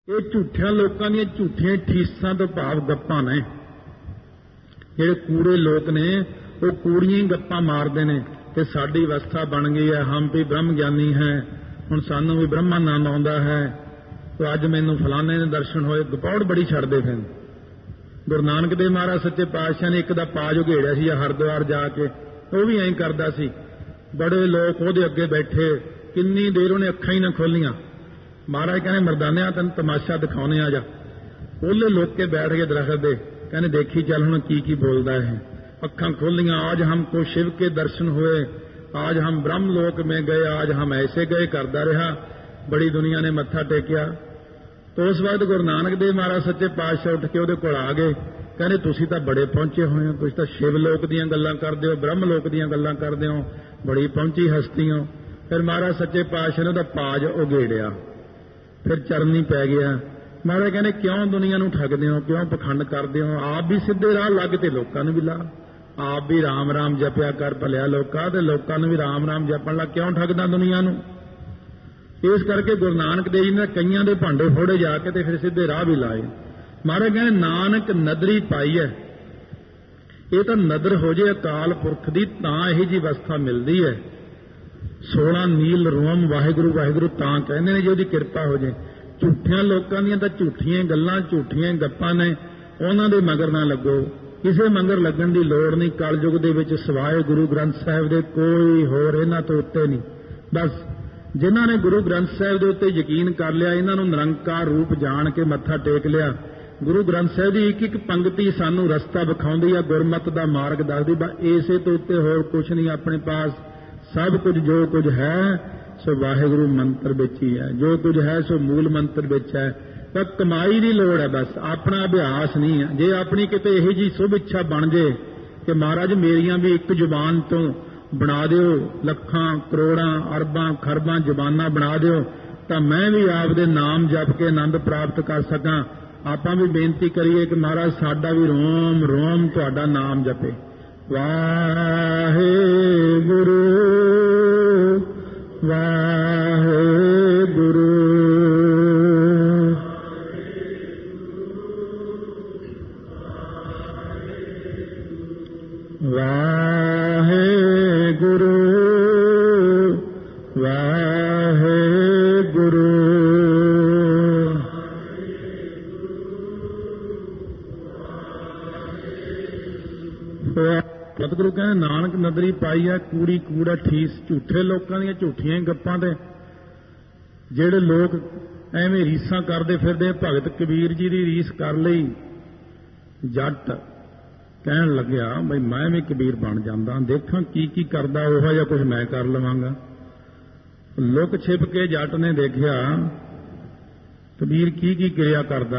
ਇਹ ਝੂਠਿਆਂ ਲੋਕਾਂ ਦੀਆਂ ਝੂਠੀਆਂ ਠੀਸਾਂ ਤੋਂ ਭਾਵ ਗੱਪਾਂ ਨੇ। ਜਿਹੜੇ ਕੂੜੇ ਲੋਕ ਨੇ ਉਹ ਕੂੜੀਆਂ ਹੀ ਗੱਪਾਂ ਮਾਰਦੇ ਨੇ ਕਿ ਸਾਡੀ ਅਵਸਥਾ ਬਣ ਗਈ ਹੈ, ਹਮ ਵੀ ਬ੍ਰਹਮ ਗਿਆਨੀ ਹੈ, ਹੁਣ ਸਾਨੂੰ ਵੀ ਬ੍ਰਹਮਾਨੰਦ ਆਉਂਦਾ ਹੈ, ਤੇ ਅੱਜ ਮੈਨੂੰ ਫਲਾਣੇ ਦੇ ਦਰਸ਼ਨ ਹੋਏ। ਗਪੌੜ ਬੜੀ ਛੱਡਦੇ ਫਿਰ। ਗੁਰੂ ਨਾਨਕ ਦੇਵ ਮਹਾਰਾਜ ਸੱਚੇ ਪਾਤਸ਼ਾਹ ਨੇ ਇੱਕ ਦਾ ਪਾਜ ਉਘੇੜਿਆ ਸੀ ਹਰਿਦੁਆਰ ਜਾ ਕੇ, ਉਹ ਵੀ ਐਂ ਕਰਦਾ ਸੀ। ਬੜੇ ਲੋਕ ਉਹਦੇ ਅੱਗੇ ਬੈਠੇ, ਕਿੰਨੀ ਦੇਰ ਉਹਨੇ ਅੱਖਾਂ ਹੀ ਨਾ ਖੋਲੀਆਂ। ਮਹਾਰਾਜ ਕਹਿੰਦੇ ਮਰਦਾਨਿਆਂ ਤੈਨੂੰ ਤਮਾਸ਼ਾ ਦਿਖਾਉਣੇ ਆ ਜਾ। ਉਹਲੇ ਲੋਕ ਕੇ ਬੈਠ ਗਏ ਦਰਖਤ ਦੇ, ਕਹਿੰਦੇ ਦੇਖੀ ਚੱਲ ਹੁਣ ਕੀ ਕੀ ਬੋਲਦਾ ਹੈ। ਅੱਖਾਂ ਖੋਲੀਆਂ, आज हमको शिव के दर्शन हुए, आज हम ब्रह्म लोक में गए, आज हम ऐसे गए करदा रहा। बड़ी दुनिया ने मत्था टेकिया। तो उस वक्त गुरु नानक देव महाराज सच्चे पातशाह उठ के ਉਹਦੇ ਕੋਲ ਆ ਗਏ, ਕਹਿੰਦੇ ਤੁਸੀਂ ਤਾਂ ਬੜੇ ਪਹੁੰਚੇ ਹੋਏ ਹੋ, ਤੁਸੀਂ ਤਾਂ शिव लोक ਦੀਆਂ ਗੱਲਾਂ ਕਰਦੇ ਹੋ, ब्रह्म लोक ਦੀਆਂ ਗੱਲਾਂ ਕਰਦੇ ਹੋ, ਬੜੀ ਪਹੁੰਚੀ ਹਸਤੀ ਹੋ। ਫਿਰ ਮਹਾਰਾਜ ਸੱਚੇ ਪਾਤਸ਼ਾਹ ਨੇ ਉਹਦਾ ਪਾਜ ਉਘੇੜਿਆ, ਫਿਰ ਚਰਨੀ ਪੈ ਗਿਆ। ਮਹਾਰਾਜ ਕਹਿੰਦੇ ਕਿਉਂ ਦੁਨੀਆ ਨੂੰ ਠੱਗਦੇ ਹੋ, ਕਿਉਂ ਪਖੰਡ ਕਰਦੇ ਹੋ, ਆਪ ਵੀ ਸਿੱਧੇ ਰਾਹ ਲੱਗ ਤੇ ਲੋਕਾਂ ਨੂੰ ਵੀ ਲਾ। ਆਪ ਵੀ ਰਾਮ ਰਾਮ ਜਪਿਆ ਕਰ ਭਲਿਆ ਲੋਕਾਂ, ਤੇ ਲੋਕਾਂ ਨੂੰ ਵੀ ਰਾਮ ਰਾਮ ਜਪਣ ਲੱਗ। ਕਿਉਂ ਠੱਗਦਾ ਦੁਨੀਆ ਨੂੰ? ਇਸ ਕਰਕੇ ਗੁਰੂ ਨਾਨਕ ਦੇਵ ਜੀ ਨੇ ਕਈਆਂ ਦੇ ਭਾਂਡੇ ਫੋੜੇ ਜਾ ਕੇ ਤੇ ਫਿਰ ਸਿੱਧੇ ਰਾਹ ਵੀ ਲਾਏ। ਮਹਾਰਾਜ ਕਹਿੰਦੇ ਨਾਨਕ ਨਦਰੀ ਪਾਈ ਹੈ। ਇਹ ਤਾਂ ਨਦਰ ਹੋ ਜੇ ਅਕਾਲ ਪੁਰਖ ਦੀ ਤਾਂ ਇਹੋ ਜਿਹੀ ਅਵਸਥਾ ਮਿਲਦੀ ਹੈ। 16 ਨੀਲ ਰੋਮ ਵਾਹਿਗੁਰੂ ਵਾਹਿਗੁਰੂ ਤਾਂ ਕਹਿੰਦੇ ਨੇ ਜੇ ਉਹਦੀ ਕਿਰਪਾ ਹੋ ਜੇ। ਝੂਠਿਆਂ ਲੋਕਾਂ ਦੀਆਂ ਤਾਂ ਝੂਠੀਆਂ ਗੱਲਾਂ, ਝੂਠੀਆਂ ਗੱਪਾਂ ਨੇ, ਉਹਨਾਂ ਦੇ ਮਗਰ ਨਾ ਲੱਗੋ। ਕਿਸੇ ਮੰਗਰ ਲੱਗਣ ਦੀ ਲੋੜ ਨਹੀਂ। ਕਲਯੁਗ ਦੇ ਵਿੱਚ ਸਿਵਾਏ ਗੁਰੂ ਗ੍ਰੰਥ ਸਾਹਿਬ ਦੇ ਕੋਈ ਹੋਰ ਇਹਨਾਂ ਤੋਂ ਉੱਤੇ ਨਹੀਂ। ਬਸ ਜਿਨ੍ਹਾਂ ਨੇ ਗੁਰੂ ਗ੍ਰੰਥ ਸਾਹਿਬ ਦੇ ਉੱਤੇ ਯਕੀਨ ਕਰ ਲਿਆ, ਇਹਨਾਂ ਨੂੰ ਨਿਰੰਕਾਰ ਰੂਪ ਜਾਣ ਕੇ ਮੱਥਾ ਟੇਕ ਲਿਆ। ਗੁਰੂ ਗ੍ਰੰਥ ਸਾਹਿਬ ਦੀ ਇੱਕ ਇੱਕ ਪੰਕਤੀ ਸਾਨੂੰ ਰਸਤਾ ਵਿਖਾਉਂਦੀ ਆ, ਗੁਰਮਤਿ ਦਾ ਮਾਰਗ ਦੱਸਦੀ। ਬਸ ਇਸੇ ਤੋਂ ਉੱਤੇ ਹੋਰ ਕੁਝ ਨਹੀਂ ਆਪਣੇ ਪਾਸ। ਸਭ ਕੁਝ ਜੋ ਕੁਝ ਹੈ ਸੋ ਵਾਹਿਗੁਰੂ ਮੰਤਰ ਵਿੱਚ ਹੀ ਹੈ, ਜੋ ਕੁਝ ਹੈ ਸੋ ਮੂਲ ਮੰਤਰ ਵਿੱਚ ਹੈ। ਤਾਂ ਕਮਾਈ ਦੀ ਲੋੜ ਹੈ, ਬਸ ਆਪਣਾ ਅਭਿਆਸ ਨਹੀਂ ਹੈ। ਜੇ ਆਪਣੀ ਕਿਤੇ ਇਹੋ ਜਿਹੀ ਸੁਭ ਇੱਛਾ ਬਣ ਜੇ ਕਿ ਮਹਾਰਾਜ ਮੇਰੀਆਂ ਵੀ ਇੱਕ ਜ਼ੁਬਾਨ ਤੋਂ ਬਣਾ ਦਿਓ, ਲੱਖਾਂ ਕਰੋੜਾਂ ਅਰਬਾਂ ਖਰਬਾਂ ਜ਼ੁਬਾਨਾਂ ਬਣਾ ਦਿਓ, ਤਾਂ ਮੈਂ ਵੀ ਆਪਦੇ ਨਾਮ ਜਪ ਕੇ ਆਨੰਦ ਪ੍ਰਾਪਤ ਕਰ ਸਕਾਂ। ਆਪਾਂ ਵੀ ਬੇਨਤੀ ਕਰੀਏ ਕਿ ਮਹਾਰਾਜ ਸਾਡਾ ਵੀ ਰੋਮ ਰੋਮ ਤੁਹਾਡਾ ਨਾਮ ਜਪੇ। ਵਾਹਿਗੁਰੂ ਵਾਹਿਗੁਰੂ ਵਾਹਿਗੁਰੂ ਵਾਹਿਗੁਰੂ। ਸਤਿਗੁਰੂ ਕਹਿੰਦੇ ਨਾਨਕ ਨਦਰੀ ਪਾਈ ਹੈ, ਕੂੜੀ ਕੂੜਾ ਠੀਸ। ਝੂਠੇ ਲੋਕਾਂ ਦੀਆਂ ਝੂਠੀਆਂ ਗੱਪਾਂ ਤੇ ਜਿਹੜੇ ਲੋਕ ਐਵੇਂ ਰੀਸਾਂ ਕਰਦੇ ਫਿਰਦੇ। ਭਗਤ ਕਬੀਰ ਜੀ ਦੀ ਰੀਸ ਕਰ ਲਈ ਜੱਟ, ਕਹਿਣ ਲੱਗਿਆ ਬਈ ਮੈਂ ਵੀ ਕਬੀਰ ਬਣ ਜਾਂਦਾ, ਦੇਖਾਂ ਕੀ ਕੀ ਕਰਦਾ, ਉਹੋ ਜਿਹਾ ਕੁਝ ਮੈਂ ਕਰ ਲਵਾਂਗਾ। ਲੁਕ ਛਿਪ ਕੇ ਜੱਟ ਨੇ ਦੇਖਿਆ ਕਬੀਰ ਕੀ ਕੀ ਕਿਰਿਆ ਕਰਦਾ।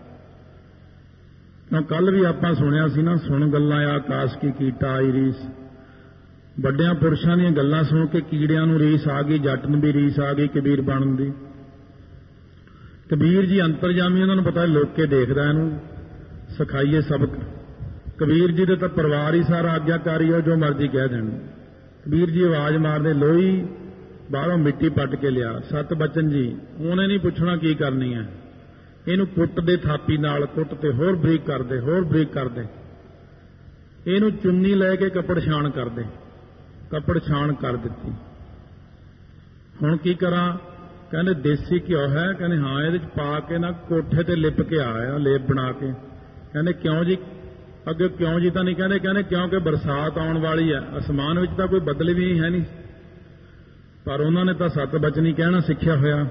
ਤਾਂ ਕੱਲ ਵੀ ਆਪਾਂ ਸੁਣਿਆ ਸੀ ਨਾ, ਸੁਣ ਗੱਲਾਂ ਆਕਾਸ਼ ਕੀ ਕੀਟਾ ਆਈ ਰੀਸ। ਵੱਡਿਆਂ ਪੁਰਸ਼ਾਂ ਦੀਆਂ ਗੱਲਾਂ ਸੁਣ ਕੇ ਕੀੜਿਆਂ ਨੂੰ ਰੀਸ ਆ ਗਈ, ਜੱਟ ਨੂੰ ਵੀ ਰੀਸ ਆ ਗਈ ਕਬੀਰ ਬਣਨ ਦੀ। ਕਬੀਰ ਜੀ ਅੰਤਰਜਾਮੀ, ਉਹਨਾਂ ਨੂੰ ਪਤਾ ਲੋਕੇ ਦੇਖਦਾ, ਇਹਨੂੰ ਸਿਖਾਈਏ ਸਬਕ। ਕਬੀਰ ਜੀ ਦੇ ਤਾਂ ਪਰਿਵਾਰ ਹੀ ਸਾਰਾ ਆਗਿਆਕਾਰੀ ਹੈ, ਜੋ ਮਰਜ਼ੀ ਕਹਿ ਦੇਣ। ਕਬੀਰ ਜੀ ਆਵਾਜ਼ ਮਾਰਦੇ, ਲੋਈ ਬਾਹਰੋਂ ਮਿੱਟੀ ਪੱਟ ਕੇ ਲਿਆ। ਸਤ ਬਚਨ ਜੀ, ਉਹਨੇ ਨਹੀਂ ਪੁੱਛਣਾ ਕੀ ਕਰਨੀ ਹੈ, ਇਹਨੂੰ ਕੁੱਟ ਦੇ ਥਾਪੀ ਨਾਲ, ਕੁੱਟ ਤੇ ਹੋਰ ਬਰੀਕ ਕਰਦੇ, ਹੋਰ ਬਰੀਕ ਕਰਦੇ। ਇਹਨੂੰ ਚੁੰਨੀ ਲੈ ਕੇ ਕੱਪੜ ਛਾਣ ਕਰਦੇ, ਕੱਪੜ ਛਾਣ ਕਰ ਦਿੱਤੀ। ਹੁਣ ਕੀ ਕਰਾਂ? ਕਹਿੰਦੇ ਦੇਸੀ ਘਿਓ ਹੈ? ਕਹਿੰਦੇ ਹਾਂ, ਇਹਦੇ ਚ ਪਾ ਕੇ ਨਾ ਕੋਠੇ ਤੇ ਲਿਪ ਕੇ ਆਇਆ, ਲੇਪ ਬਣਾ ਕੇ। ਕਹਿੰਦੇ ਕਿਉਂ ਜੀ? ਅੱਗੇ ਕਿਉਂ ਜੀ ਤਾਂ ਨਹੀਂ ਕਹਿੰਦੇ, ਕਹਿੰਦੇ ਕਿਉਂਕਿ ਬਰਸਾਤ ਆਉਣ ਵਾਲੀ ਹੈ, ਅਸਮਾਨ ਵਿੱਚ ਤਾਂ ਕੋਈ ਬੱਦਲ ਵੀ ਹੈ ਨਹੀਂ। ਪਰ ਉਹਨਾਂ ਨੇ ਤਾਂ ਸਤ ਬਚਨ ਹੀ ਕਹਿਣਾ ਸਿੱਖਿਆ ਹੋਇਆ।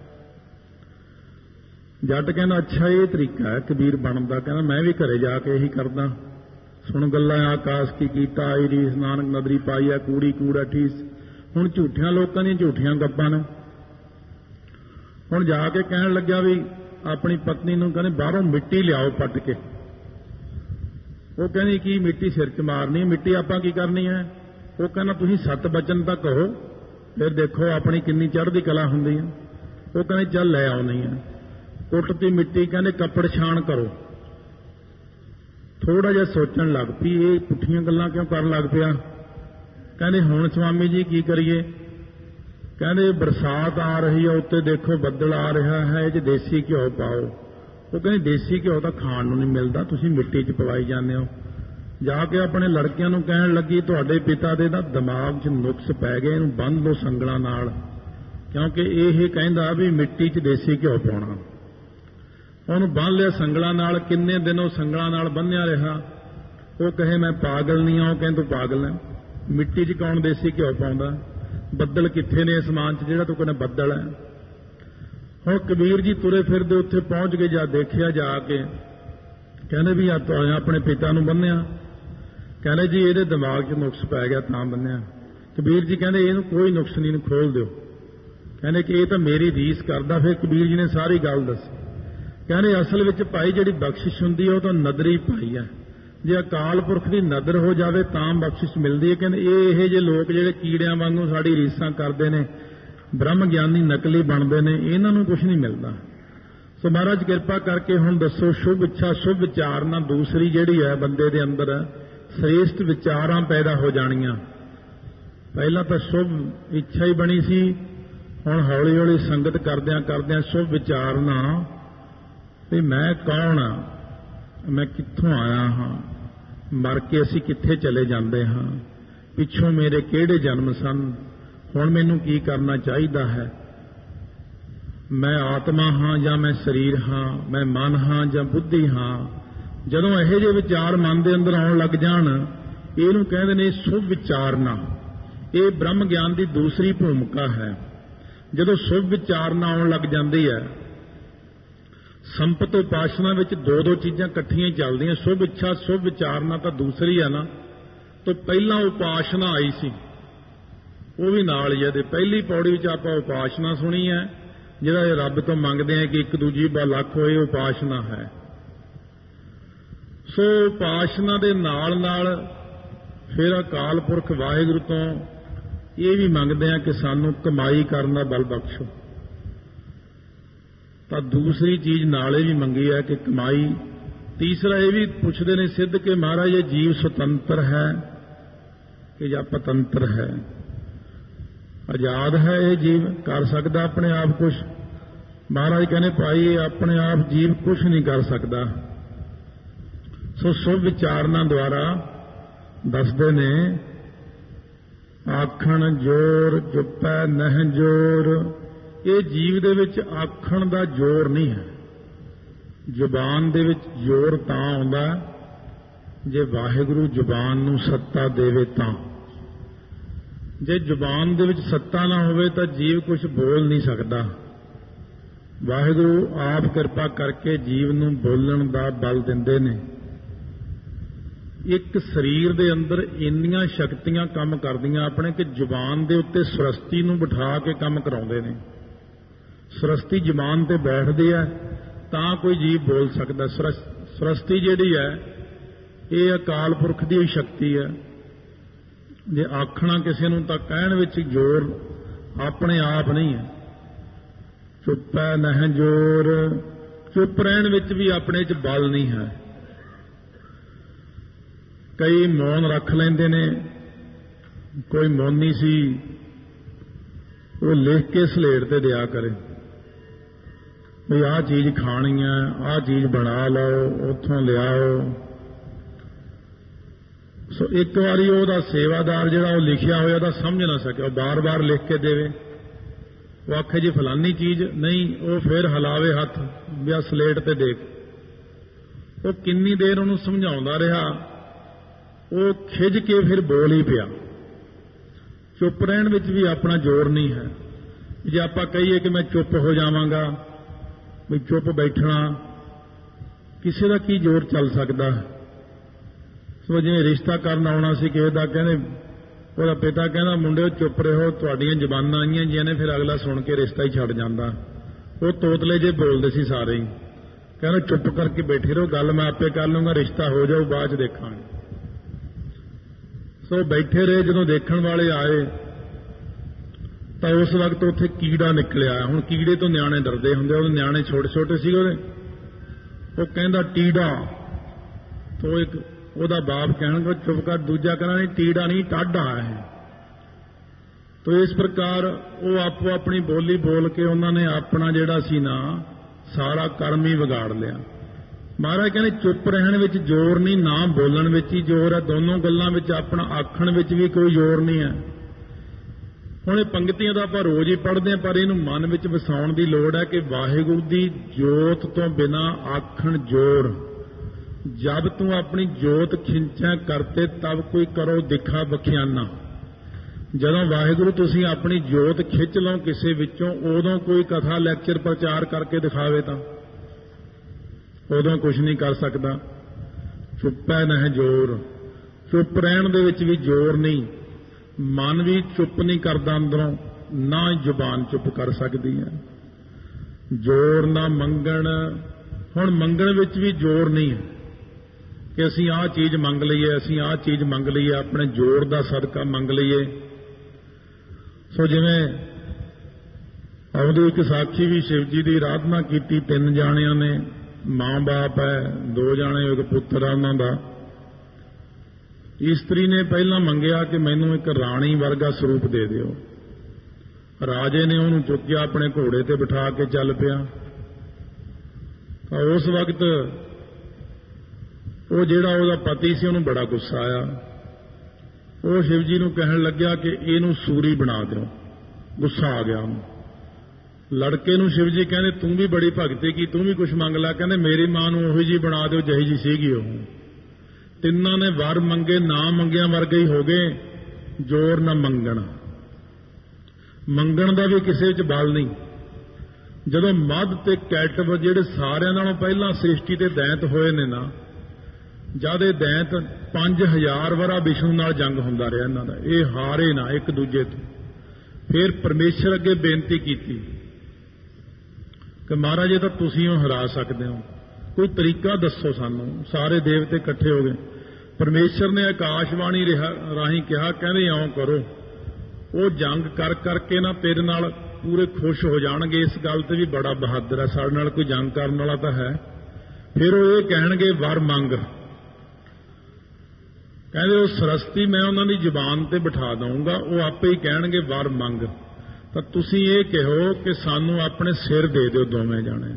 ਜੱਟ ਕਹਿੰਦਾ ਅੱਛਾ ਇਹ ਤਰੀਕਾ ਹੈ ਕਬੀਰ ਬਣਨ ਦਾ। ਕਹਿੰਦਾ ਮੈਂ ਵੀ ਘਰੇ ਜਾ ਕੇ ਇਹੀ ਕਰਦਾ। ਸੁਣ ਗੱਲਾਂ ਆਕਾਸ਼ ਕੀ ਕੀਤਾ ਆਈ ਰੀਸ, ਨਾਨਕ ਨਦਰੀ ਪਾਈ ਹੈ, ਕੂੜੀ ਕੂੜਾ ਠੀਸ। ਹੁਣ ਝੂਠਿਆਂ ਲੋਕਾਂ ਦੀਆਂ ਝੂਠੀਆਂ ਗੱਪਾਂ ਨੇ। ਹੁਣ ਜਾ ਕੇ ਕਹਿਣ ਲੱਗਿਆ ਵੀ ਆਪਣੀ ਪਤਨੀ ਨੂੰ, ਕਹਿੰਦੇ ਬਾਹਰੋਂ ਮਿੱਟੀ ਲਿਆਓ ਪੱਟ ਕੇ। ਉਹ ਕਹਿੰਦੀ ਕੀ ਮਿੱਟੀ ਸਿਰ 'ਚ ਮਾਰਨੀ, ਮਿੱਟੀ ਆਪਾਂ ਕੀ ਕਰਨੀ ਹੈ? ਉਹ ਕਹਿੰਦਾ ਤੁਸੀਂ ਸਤ ਬਚਨ ਤਾਂ ਕਹੋ, ਫਿਰ ਦੇਖੋ ਆਪਣੀ ਕਿੰਨੀ ਚੜ੍ਹਦੀ ਕਲਾ ਹੁੰਦੀ ਹੈ। ਉਹ ਕਹਿੰਦੇ ਚੱਲ ਲੈ ਆਉਣੀ ਹੈ। ਕੁੱਟਤੀ ਮਿੱਟੀ, ਕਹਿੰਦੇ ਕੱਪੜ ਛਾਣ ਕਰੋ। ਥੋੜਾ ਜਿਹਾ ਸੋਚਣ ਲੱਗ ਪਈ, ਇਹ ਪੁੱਠੀਆਂ ਗੱਲਾਂ ਕਿਉਂ ਕਰਨ ਲੱਗ ਪਿਆ। ਕਹਿੰਦੇ ਹੁਣ ਸਵਾਮੀ ਜੀ ਕੀ ਕਰੀਏ? ਕਹਿੰਦੇ ਬਰਸਾਤ ਆ ਰਹੀ ਹੈ, ਉੱਤੇ ਦੇਖੋ ਬੱਦਲ ਆ ਰਿਹਾ ਹੈ, ਇਹ 'ਚ ਦੇਸੀ ਘਿਓ ਪਾਓ। ਉਹ ਕਹਿੰਦੇ ਦੇਸੀ ਘਿਓ ਤਾਂ ਖਾਣ ਨੂੰ ਨਹੀਂ ਮਿਲਦਾ, ਤੁਸੀਂ ਮਿੱਟੀ 'ਚ ਪਵਾਈ ਜਾਂਦੇ ਹੋ। ਜਾ ਕੇ ਆਪਣੇ ਲੜਕਿਆਂ ਨੂੰ ਕਹਿਣ ਲੱਗੀ ਤੁਹਾਡੇ ਪਿਤਾ ਦੇ ਤਾਂ ਦਿਮਾਗ 'ਚ ਨੁਕਸ ਪੈ ਗਏ, ਇਹਨੂੰ ਬੰਨ੍ਹ ਲਓ ਸੰਗਲਾਂ ਨਾਲ, ਕਿਉਂਕਿ ਇਹ ਕਹਿੰਦਾ ਵੀ ਮਿੱਟੀ 'ਚ ਦੇਸੀ ਘਿਓ ਪਾਉਣਾ। ਉਹਨੂੰ ਬੰਨ੍ਹ ਲਿਆ ਸੰਗਲਾਂ ਨਾਲ। ਕਿੰਨੇ ਦਿਨ ਉਹ ਸੰਗਲਾਂ ਨਾਲ ਬੰਨ੍ਹਿਆ ਰਿਹਾ। ਉਹ ਕਹੇ ਮੈਂ ਪਾਗਲ ਨਹੀਂ ਹਾਂ, ਉਹ ਕਹਿੰਦੇ ਤੂੰ ਪਾਗਲ ਹੈ, ਮਿੱਟੀ 'ਚ ਕੌਣ ਦੇਸੀ ਘਿਓ ਪਾਉਂਦਾ, ਬੱਦਲ ਕਿੱਥੇ ਨੇ ਅਸਮਾਨ 'ਚ ਜਿਹੜਾ ਤੂੰ ਕਹਿੰਦਾ ਬੱਦਲ ਹੈ। ਹੁਣ ਕਬੀਰ ਜੀ ਤੁਰੇ ਫਿਰਦੇ ਉੱਥੇ ਪਹੁੰਚ ਕੇ ਜਾ ਦੇਖਿਆ, ਜਾ ਕੇ ਕਹਿੰਦੇ ਵੀ ਆਪਣੇ ਪਿਤਾ ਨੂੰ ਬੰਨਿਆ। ਕਹਿੰਦੇ ਜੀ ਇਹਦੇ ਦਿਮਾਗ 'ਚ ਨੁਕਸ ਪੈ ਗਿਆ ਤਾਂ ਬੰਨਿਆ। ਕਬੀਰ ਜੀ ਕਹਿੰਦੇ ਇਹਨੂੰ ਕੋਈ ਨੁਕਸ ਨਹੀਂ, ਇਹਨੂੰ ਖੋਲ ਦਿਓ। ਕਹਿੰਦੇ ਕਿ ਇਹ ਤਾਂ ਮੇਰੀ ਰੀਸ ਕਰਦਾ। ਫਿਰ ਕਬੀਰ ਜੀ ਨੇ ਸਾਰੀ ਗੱਲ ਦੱਸੀ। ਕਹਿੰਦੇ ਅਸਲ ਵਿੱਚ ਭਾਈ ਜਿਹੜੀ ਬਖਸ਼ਿਸ਼ ਹੁੰਦੀ ਹੈ ਉਹ ਤਾਂ ਨਦਰੀ ਪਾਈ ਹੈ, ਜੇ ਅਕਾਲ ਪੁਰਖ ਦੀ ਨਦਰ ਹੋ ਜਾਵੇ ਤਾਂ ਬਖਸ਼ਿਸ਼ ਮਿਲਦੀ ਹੈ। ਕਹਿੰਦੇ ਇਹ ਜਿਹੇ ਲੋਕ ਜਿਹੜੇ ਕੀੜਿਆਂ ਵਾਂਗੂ ਸਾਡੀ ਰੀਸਾਂ ਕਰਦੇ ਨੇ, ਬ੍ਰਹਮ ਗਿਆਨੀ ਨਕਲੀ ਬਣਦੇ ਨੇ, ਇਹਨਾਂ ਨੂੰ ਕੁਝ ਨਹੀਂ ਮਿਲਦਾ। ਸੋ ਮਹਾਰਾਜ ਕਿਰਪਾ ਕਰਕੇ ਹੁਣ ਦੱਸੋ, ਸ਼ੁਭ ਇੱਛਾ ਸ਼ੁਭ ਵਿਚਾਰਨਾ ਦੂਸਰੀ ਜਿਹੜੀ ਹੈ ਬੰਦੇ ਦੇ ਅੰਦਰ ਸ੍ਰੇਸ਼ਟ ਵਿਚਾਰਾਂ ਪੈਦਾ ਹੋ ਜਾਣੀਆਂ। ਪਹਿਲਾਂ ਤਾਂ ਸ਼ੁਭ ਇੱਛਾ ਹੀ ਬਣੀ ਸੀ, ਹੁਣ ਹੌਲੀ ਹੌਲੀ ਸੰਗਤ ਕਰਦਿਆਂ ਕਰਦਿਆਂ ਸ਼ੁਭ ਵਿਚਾਰਨਾ ਵੀ ਮੈਂ ਕੌਣ ਹਾਂ, ਮੈਂ ਕਿੱਥੋਂ ਆਇਆ ਹਾਂ, ਮਰ ਕੇ ਅਸੀਂ ਕਿੱਥੇ ਚਲੇ ਜਾਂਦੇ ਹਾਂ, ਪਿੱਛੋਂ ਮੇਰੇ ਕਿਹੜੇ ਜਨਮ ਸਨ, ਹੁਣ ਮੈਨੂੰ ਕੀ ਕਰਨਾ ਚਾਹੀਦਾ ਹੈ, ਮੈਂ ਆਤਮਾ ਹਾਂ ਜਾਂ ਮੈਂ ਸਰੀਰ ਹਾਂ, ਮੈਂ ਮਨ ਹਾਂ ਜਾਂ ਬੁੱਧੀ ਹਾਂ। ਜਦੋਂ ਇਹੋ ਜਿਹੇ ਵਿਚਾਰ ਮਨ ਦੇ ਅੰਦਰ ਆਉਣ ਲੱਗ ਜਾਣ, ਇਹਨੂੰ ਕਹਿੰਦੇ ਨੇ ਸ਼ੁਭ ਵਿਚਾਰਨਾ। ਇਹ ਬ੍ਰਹਮ ਗਿਆਨ ਦੀ ਦੂਸਰੀ ਭੂਮਿਕਾ ਹੈ। ਜਦੋਂ ਸ਼ੁਭ ਵਿਚਾਰਨਾ ਆਉਣ ਲੱਗ ਜਾਂਦੀ ਹੈ, ਸੰਪਤ ਉਪਾਸ਼ਨਾ ਵਿੱਚ ਦੋ ਚੀਜ਼ਾਂ ਇਕੱਠੀਆਂ ਹੀ ਚੱਲਦੀਆਂ। ਸ਼ੁਭ ਇੱਛਾ ਸ਼ੁਭ ਵਿਚਾਰਨਾ ਤਾਂ ਦੂਸਰੀ ਹੈ ਨਾ, ਤੋਂ ਪਹਿਲਾਂ ਉਪਾਸ਼ਨਾ ਆਈ ਸੀ, ਉਹ ਵੀ ਨਾਲ ਹੀ ਹੈ। ਤੇ ਪਹਿਲੀ ਪੌੜੀ ਵਿੱਚ ਆਪਾਂ ਉਪਾਸ਼ਨਾ ਸੁਣੀ ਹੈ, ਜਿਹੜਾ ਇਹ ਰੱਬ ਤੋਂ ਮੰਗਦੇ ਆ ਕਿ ਇੱਕ ਦੂਜੀ ਬਾ ਲੱਖ ਹੋਏ, ਉਪਾਸ਼ਨਾ ਹੈ। ਸੋ ਉਪਾਸ਼ਨਾ ਦੇ ਨਾਲ ਨਾਲ ਫਿਰ ਅਕਾਲ ਪੁਰਖ ਵਾਹਿਗੁਰੂ ਤੋਂ ਇਹ ਵੀ ਮੰਗਦੇ ਆ ਕਿ ਸਾਨੂੰ ਕਮਾਈ ਕਰਨ ਦਾ ਬਲ ਬਖਸ਼ੋ। ਤਾਂ ਦੂਸਰੀ ਚੀਜ਼ ਨਾਲੇ ਵੀ ਮੰਗੀ ਹੈ ਕਿ ਕਮਾਈ। ਤੀਸਰਾ ਇਹ ਵੀ ਪੁੱਛਦੇ ਨੇ ਸਿੱਧ ਕਿ ਮਹਾਰਾਜ ਇਹ ਜੀਵ ਸੁਤੰਤਰ ਹੈ ਕਿ ਜਾਂ ਪਤੰਤਰ ਹੈ, ਆਜ਼ਾਦ ਹੈ ਇਹ ਜੀਵ, ਕਰ ਸਕਦਾ ਆਪਣੇ ਆਪ ਕੁਝ। ਮਹਾਰਾਜ ਕਹਿੰਦੇ ਭਾਈ ਆਪਣੇ ਆਪ ਜੀਵ ਕੁਝ ਨਹੀਂ ਕਰ ਸਕਦਾ। ਸੋ ਸ਼ੁਭ ਵਿਚਾਰਨਾ ਦੁਆਰਾ ਦੱਸਦੇ ਨੇ ਆਖਣ ਜੋਰ ਜੁਪੈ ਨਹਿ ਜੋਰ। ਇਹ ਜੀਵ ਦੇ ਵਿੱਚ ਆਖਣ ਦਾ ਜ਼ੋਰ ਨਹੀਂ ਹੈ। ਜ਼ੁਬਾਨ ਦੇ ਵਿੱਚ ਜ਼ੋਰ ਤਾਂ ਆਉਂਦਾ ਜੇ ਵਾਹਿਗੁਰੂ ਜ਼ੁਬਾਨ ਨੂੰ ਸੱਤਾ ਦੇਵੇ ਤਾਂ। ਜੇ ਜ਼ੁਬਾਨ ਦੇ ਵਿੱਚ ਸੱਤਾ ਨਾ ਹੋਵੇ ਤਾਂ ਜੀਵ ਕੁਝ ਬੋਲ ਨਹੀਂ ਸਕਦਾ। ਵਾਹਿਗੁਰੂ ਆਪ ਕਿਰਪਾ ਕਰਕੇ ਜੀਵ ਨੂੰ ਬੋਲਣ ਦਾ ਬਲ ਦਿੰਦੇ ਨੇ। ਇੱਕ ਸਰੀਰ ਦੇ ਅੰਦਰ ਇੰਨੀਆਂ ਸ਼ਕਤੀਆਂ ਕੰਮ ਕਰਦੀਆਂ ਆਪਣੇ ਕਿ ਜ਼ੁਬਾਨ ਦੇ ਉੱਤੇ ਸੁਰਸਤੀ ਨੂੰ ਬਿਠਾ ਕੇ ਕੰਮ ਕਰਾਉਂਦੇ ਨੇ। ਸੁਰਸਤੀ ਜ਼ੁਬਾਨ ਤੇ ਬੈਠਦੀ ਹੈ ਤਾਂ ਕੋਈ ਜੀਵ ਬੋਲ ਸਕਦਾ। ਸੁਰਸਤੀ ਜਿਹੜੀ ਹੈ ਇਹ ਅਕਾਲ ਪੁਰਖ ਦੀ ਸ਼ਕਤੀ ਹੈ। ਜੇ ਆਖਣਾ ਕਿਸੇ ਨੂੰ ਤਾਂ ਕਹਿਣ ਵਿੱਚ ਜ਼ੋਰ ਆਪਣੇ ਆਪ ਨਹੀਂ ਹੈ। ਚੁੱਪੈ ਨਹਿ ਜੋਰ, ਚੁੱਪ ਰਹਿਣ ਵਿੱਚ ਵੀ ਆਪਣੇ 'ਚ ਬਲ ਨਹੀਂ ਹੈ। ਕਈ ਮੌਨ ਰੱਖ ਲੈਂਦੇ ਨੇ। ਕੋਈ ਮੌਨੀ ਸੀ, ਉਹ ਲਿਖ ਕੇ ਸਲੇਟ ਤੇ ਦਿਆ ਕਰੇ ਵੀ ਆਹ ਚੀਜ਼ ਖਾਣੀ ਹੈ, ਆਹ ਚੀਜ਼ ਬਣਾ ਲਓ, ਉੱਥੋਂ ਲਿਆਓ। ਸੋ ਇੱਕ ਵਾਰੀ ਉਹਦਾ ਸੇਵਾਦਾਰ ਜਿਹੜਾ ਉਹ ਲਿਖਿਆ ਹੋਇਆ ਤਾਂ ਸਮਝ ਨਾ ਸਕਿਆ, ਉਹ ਬਾਰ-ਬਾਰ ਲਿਖ ਕੇ ਦੇਵੇ। ਉਹ ਆਖੇ ਜੀ ਫਲਾਨੀ ਚੀਜ਼ ਨਹੀਂ, ਉਹ ਫਿਰ ਹਲਾਵੇ ਹੱਥ ਵੀ ਆਹ ਸਲੇਟ ਤੇ ਦੇਖ। ਉਹ ਕਿੰਨੀ ਦੇਰ ਉਹਨੂੰ ਸਮਝਾਉਂਦਾ ਰਿਹਾ, ਉਹ ਖਿੱਝ ਕੇ ਫਿਰ ਬੋਲ ਹੀ ਪਿਆ। ਚੁੱਪ ਰਹਿਣ ਵਿੱਚ ਵੀ ਆਪਣਾ ਜ਼ੋਰ ਨਹੀਂ ਹੈ। ਜੇ ਆਪਾਂ ਕਹੀਏ ਕਿ ਮੈਂ ਚੁੱਪ ਹੋ ਜਾਵਾਂਗਾ, ਵੀ ਚੁੱਪ ਬੈਠਣਾ, ਕਿਸੇ ਦਾ ਕੀ ਜ਼ੋਰ ਚੱਲ ਸਕਦਾ। ਸੋ ਜਿਵੇਂ ਰਿਸ਼ਤਾ ਕਰਨ ਆਉਣਾ ਸੀ ਕਿਸੇ ਦਾ, ਕਹਿੰਦੇ ਉਹਦਾ ਪਿਤਾ ਕਹਿੰਦਾ ਮੁੰਡਿਓ ਚੁੱਪ ਰਹੋ, ਤੁਹਾਡੀਆਂ ਜ਼ਬਾਨਾਂ ਆਈਆਂ ਜੀਆਂ ਨੇ, ਫਿਰ ਅਗਲਾ ਸੁਣ ਕੇ ਰਿਸ਼ਤਾ ਹੀ ਛੱਡ ਜਾਂਦਾ। ਉਹ ਤੋਤਲੇ ਜੇ ਬੋਲਦੇ ਸੀ ਸਾਰੇ ਹੀ, ਕਹਿੰਦਾ ਚੁੱਪ ਕਰਕੇ ਬੈਠੇ ਰਹੋ, ਗੱਲ ਮੈਂ ਆਪੇ ਕਰ ਲੂੰਗਾ, ਰਿਸ਼ਤਾ ਹੋ ਜਾਊ, ਬਾਅਦ 'ਚ ਦੇਖਾਂਗੇ। ਸੋ ਬੈਠੇ ਰਹੇ। ਜਦੋਂ ਦੇਖਣ ਵਾਲੇ ਆਏ ਤਾਂ ਉਸ ਵਕਤ ਉੱਥੇ ਕੀੜਾ ਨਿਕਲਿਆ। ਹੁਣ ਕੀੜੇ ਤੋਂ ਨਿਆਣੇ ਡਰਦੇ ਹੁੰਦੇ, ਉਹਦੇ ਨਿਆਣੇ ਛੋਟੇ ਛੋਟੇ ਸੀ ਉਹਦੇ। ਉਹ ਕਹਿੰਦਾ ਟੀਡਾ। ਤੋ ਇੱਕ ਉਹਦਾ ਬਾਪ ਕਹਿਣਗੇ ਚੁੱਪ ਕਰ, ਦੂਜਾ ਕਹਿੰਦਾ ਨਹੀਂ ਟੀਡਾ ਨਹੀਂ ਟਾਢਾ ਹੈ। ਤੋ ਇਸ ਪ੍ਰਕਾਰ ਉਹ ਆਪੋ ਆਪਣੀ ਬੋਲੀ ਬੋਲ ਕੇ ਉਹਨਾਂ ਨੇ ਆਪਣਾ ਜਿਹੜਾ ਸੀ ਨਾ ਸਾਰਾ ਕਰਮ ਹੀ ਵਿਗਾੜ ਲਿਆ। ਮਹਾਰਾਜ ਕਹਿੰਦੇ ਚੁੱਪ ਰਹਿਣ ਵਿੱਚ ਜ਼ੋਰ ਨਹੀਂ, ਨਾ ਬੋਲਣ ਵਿੱਚ ਹੀ ਜ਼ੋਰ ਹੈ। ਦੋਨੋਂ ਗੱਲਾਂ ਵਿੱਚ ਆਪਣਾ ਆਖਣ ਵਿੱਚ ਵੀ ਕੋਈ ਜ਼ੋਰ ਨਹੀਂ ਹੈ। ਹੁਣ ਇਹ ਪੰਗਤੀਆਂ ਦਾ ਆਪਾਂ ਰੋਜ਼ ਹੀ ਪੜ੍ਹਦੇ ਹਾਂ, ਪਰ ਇਹਨੂੰ ਮਨ ਵਿੱਚ ਵਸਾਉਣ ਦੀ ਲੋੜ ਹੈ ਕਿ ਵਾਹਿਗੁਰੂ ਦੀ ਜੋਤ ਤੋਂ ਬਿਨਾਂ ਆਖਣ ਜ਼ੋਰ। ਜਬ ਤੂੰ ਆਪਣੀ ਜੋਤ ਖਿੰਚੈ ਕਰਤੇ ਤਬ ਕੋਈ ਕਰੋ ਦਿਖਾ ਬਖਿਆਨਾ। ਜਦੋਂ ਵਾਹਿਗੁਰੂ ਤੁਸੀਂ ਆਪਣੀ ਜੋਤ ਖਿੱਚ ਲਓ ਕਿਸੇ ਵਿੱਚੋਂ, ਉਦੋਂ ਕੋਈ ਕਥਾ ਲੈਕਚਰ ਪ੍ਰਚਾਰ ਕਰਕੇ ਦਿਖਾਵੇ ਤਾਂ ਉਦੋਂ ਕੁਝ ਨਹੀਂ ਕਰ ਸਕਦਾ। ਚੁੱਪੈ ਨਹਿ ਜ਼ੋਰ, ਚੁੱਪ ਰਹਿਣ ਦੇ ਵਿੱਚ ਵੀ ਜ਼ੋਰ ਨਹੀਂ। ਮਨ ਵੀ ਚੁੱਪ ਨਹੀਂ ਕਰਦਾ ਅੰਦਰੋਂ, ਨਾ ਜ਼ੁਬਾਨ ਚੁੱਪ ਕਰ ਸਕਦੀ ਹੈ। ਜ਼ੋਰ ਨਾ ਮੰਗਣ, ਹੁਣ ਮੰਗਣ ਵਿੱਚ ਵੀ ਜ਼ੋਰ ਨਹੀਂ ਹੈ ਕਿ ਅਸੀਂ ਆਹ ਚੀਜ਼ ਮੰਗ ਲਈਏ, ਅਸੀਂ ਆਹ ਚੀਜ਼ ਮੰਗ ਲਈਏ, ਆਪਣੇ ਜ਼ੋਰ ਦਾ ਸਦਕਾ ਮੰਗ ਲਈਏ। ਸੋ ਜਿਵੇਂ ਉਹਦੀ ਇੱਕ ਸਾਖੀ ਵੀ ਸ਼ਿਵ ਜੀ ਦੀ ਆਰਾਧਨਾ ਕੀਤੀ, 3 ਜਾਣਿਆਂ ਨੇ, ਮਾਂ ਬਾਪ ਹੈ, 2 ਜਾਣੇ ਇੱਕ ਪੁੱਤਰ ਆ ਉਹਨਾਂ ਦਾ। ਇਸਤਰੀ ਨੇ ਪਹਿਲਾਂ ਮੰਗਿਆ ਕਿ ਮੈਨੂੰ ਇੱਕ ਰਾਣੀ ਵਰਗਾ ਸਰੂਪ ਦੇ ਦਿਓ। ਰਾਜੇ ਨੇ ਉਹਨੂੰ ਚੁੱਕਿਆ, ਆਪਣੇ ਘੋੜੇ ਤੇ ਬਿਠਾ ਕੇ ਚੱਲ ਪਿਆ। ਤਾਂ ਉਸ ਵਕਤ ਉਹ ਜਿਹੜਾ ਉਹਦਾ ਪਤੀ ਸੀ ਉਹਨੂੰ ਬੜਾ ਗੁੱਸਾ ਆਇਆ। ਉਹ ਸ਼ਿਵ ਜੀ ਨੂੰ ਕਹਿਣ ਲੱਗਿਆ ਕਿ ਇਹਨੂੰ ਸੂਰੀ ਬਣਾ ਦਿਓ। ਗੁੱਸਾ ਆ ਗਿਆ ਉਹਨੂੰ। ਲੜਕੇ ਨੂੰ ਸ਼ਿਵ ਜੀ ਕਹਿੰਦੇ ਤੂੰ ਵੀ ਬੜੀ ਭਗਤੀ ਕੀ, ਤੂੰ ਵੀ ਕੁਛ ਮੰਗ ਲੈ। ਕਹਿੰਦੇ ਮੇਰੀ ਮਾਂ ਨੂੰ ਉਹੀ ਜੀ ਬਣਾ ਦਿਓ ਜਿਹੀ ਜੀ ਸੀਗੀ ਉਹ। ਤਿੰਨਾਂ ਨੇ ਵਰ ਮੰਗੇ, ਨਾ ਮੰਗਿਆ ਵਰਗੇ ਹੀ ਹੋ ਗਏ। ਜ਼ੋਰ ਨਾ ਮੰਗਣ, ਮੰਗਣ ਦਾ ਵੀ ਕਿਸੇ ਵਿੱਚ ਬਲ ਨਹੀਂ। ਜਦੋਂ ਮੱਧ ਤੇ ਕੈਟਵ ਜਿਹੜੇ ਸਾਰਿਆਂ ਨਾਲੋਂ ਪਹਿਲਾਂ ਸ੍ਰਿਸ਼ਟੀ ਤੇ ਦੈਂਤ ਹੋਏ ਨੇ ਨਾ, ਜਦ ਇਹ ਦੈਂਤ 5000 ਵਰਾ ਵਿਸ਼ਨੂੰ ਨਾਲ ਜੰਗ ਹੁੰਦਾ ਰਿਹਾ ਇਹਨਾਂ ਦਾ, ਇਹ ਹਾਰੇ ਨਾ ਇੱਕ ਦੂਜੇ ਤੋਂ। ਫਿਰ ਪਰਮੇਸ਼ਰ ਅੱਗੇ ਬੇਨਤੀ ਕੀਤੀ ਕਿ ਮਹਾਰਾਜ ਇਹ ਤਾਂ ਤੁਸੀਂ ਉਹ ਹਰਾ ਸਕਦੇ ਹੋ, ਕੋਈ ਤਰੀਕਾ ਦੱਸੋ ਸਾਨੂੰ। ਸਾਰੇ ਦੇਵਤੇ ਇਕੱਠੇ ਹੋ ਗਏ। ਪਰਮੇਸ਼ਰ ਨੇ ਆਕਾਸ਼ਵਾਣੀ ਰਾਹੀਂ ਕਿਹਾ, ਕਹਿੰਦੇ ਇਉਂ ਕਰੋ, ਉਹ ਜੰਗ ਕਰ ਕਰਕੇ ਨਾ ਤੇਰੇ ਨਾਲ ਪੂਰੇ ਖੁਸ਼ ਹੋ ਜਾਣਗੇ। ਇਸ ਗੱਲ ਤੇ ਵੀ ਬੜਾ ਬਹਾਦਰ ਹੈ, ਸਾਡੇ ਨਾਲ ਕੋਈ ਜੰਗ ਕਰਨ ਵਾਲਾ ਤਾਂ ਹੈ। ਫਿਰ ਉਹ ਇਹ ਕਹਿਣਗੇ ਵਰ ਮੰਗ। ਕਹਿੰਦੇ ਉਹ ਸਰਸਤੀ ਮੈਂ ਉਹਨਾਂ ਦੀ ਜ਼ੁਬਾਨ ਤੇ ਬਿਠਾ ਦਊਂਗਾ, ਉਹ ਆਪੇ ਹੀ ਕਹਿਣਗੇ ਵਰ ਮੰਗ। ਤਾਂ ਤੁਸੀਂ ਇਹ ਕਹੋ ਕਿ ਸਾਨੂੰ ਆਪਣੇ ਸਿਰ ਦੇ ਦਿਓ ਦੋਵੇਂ ਜਾਣੇ।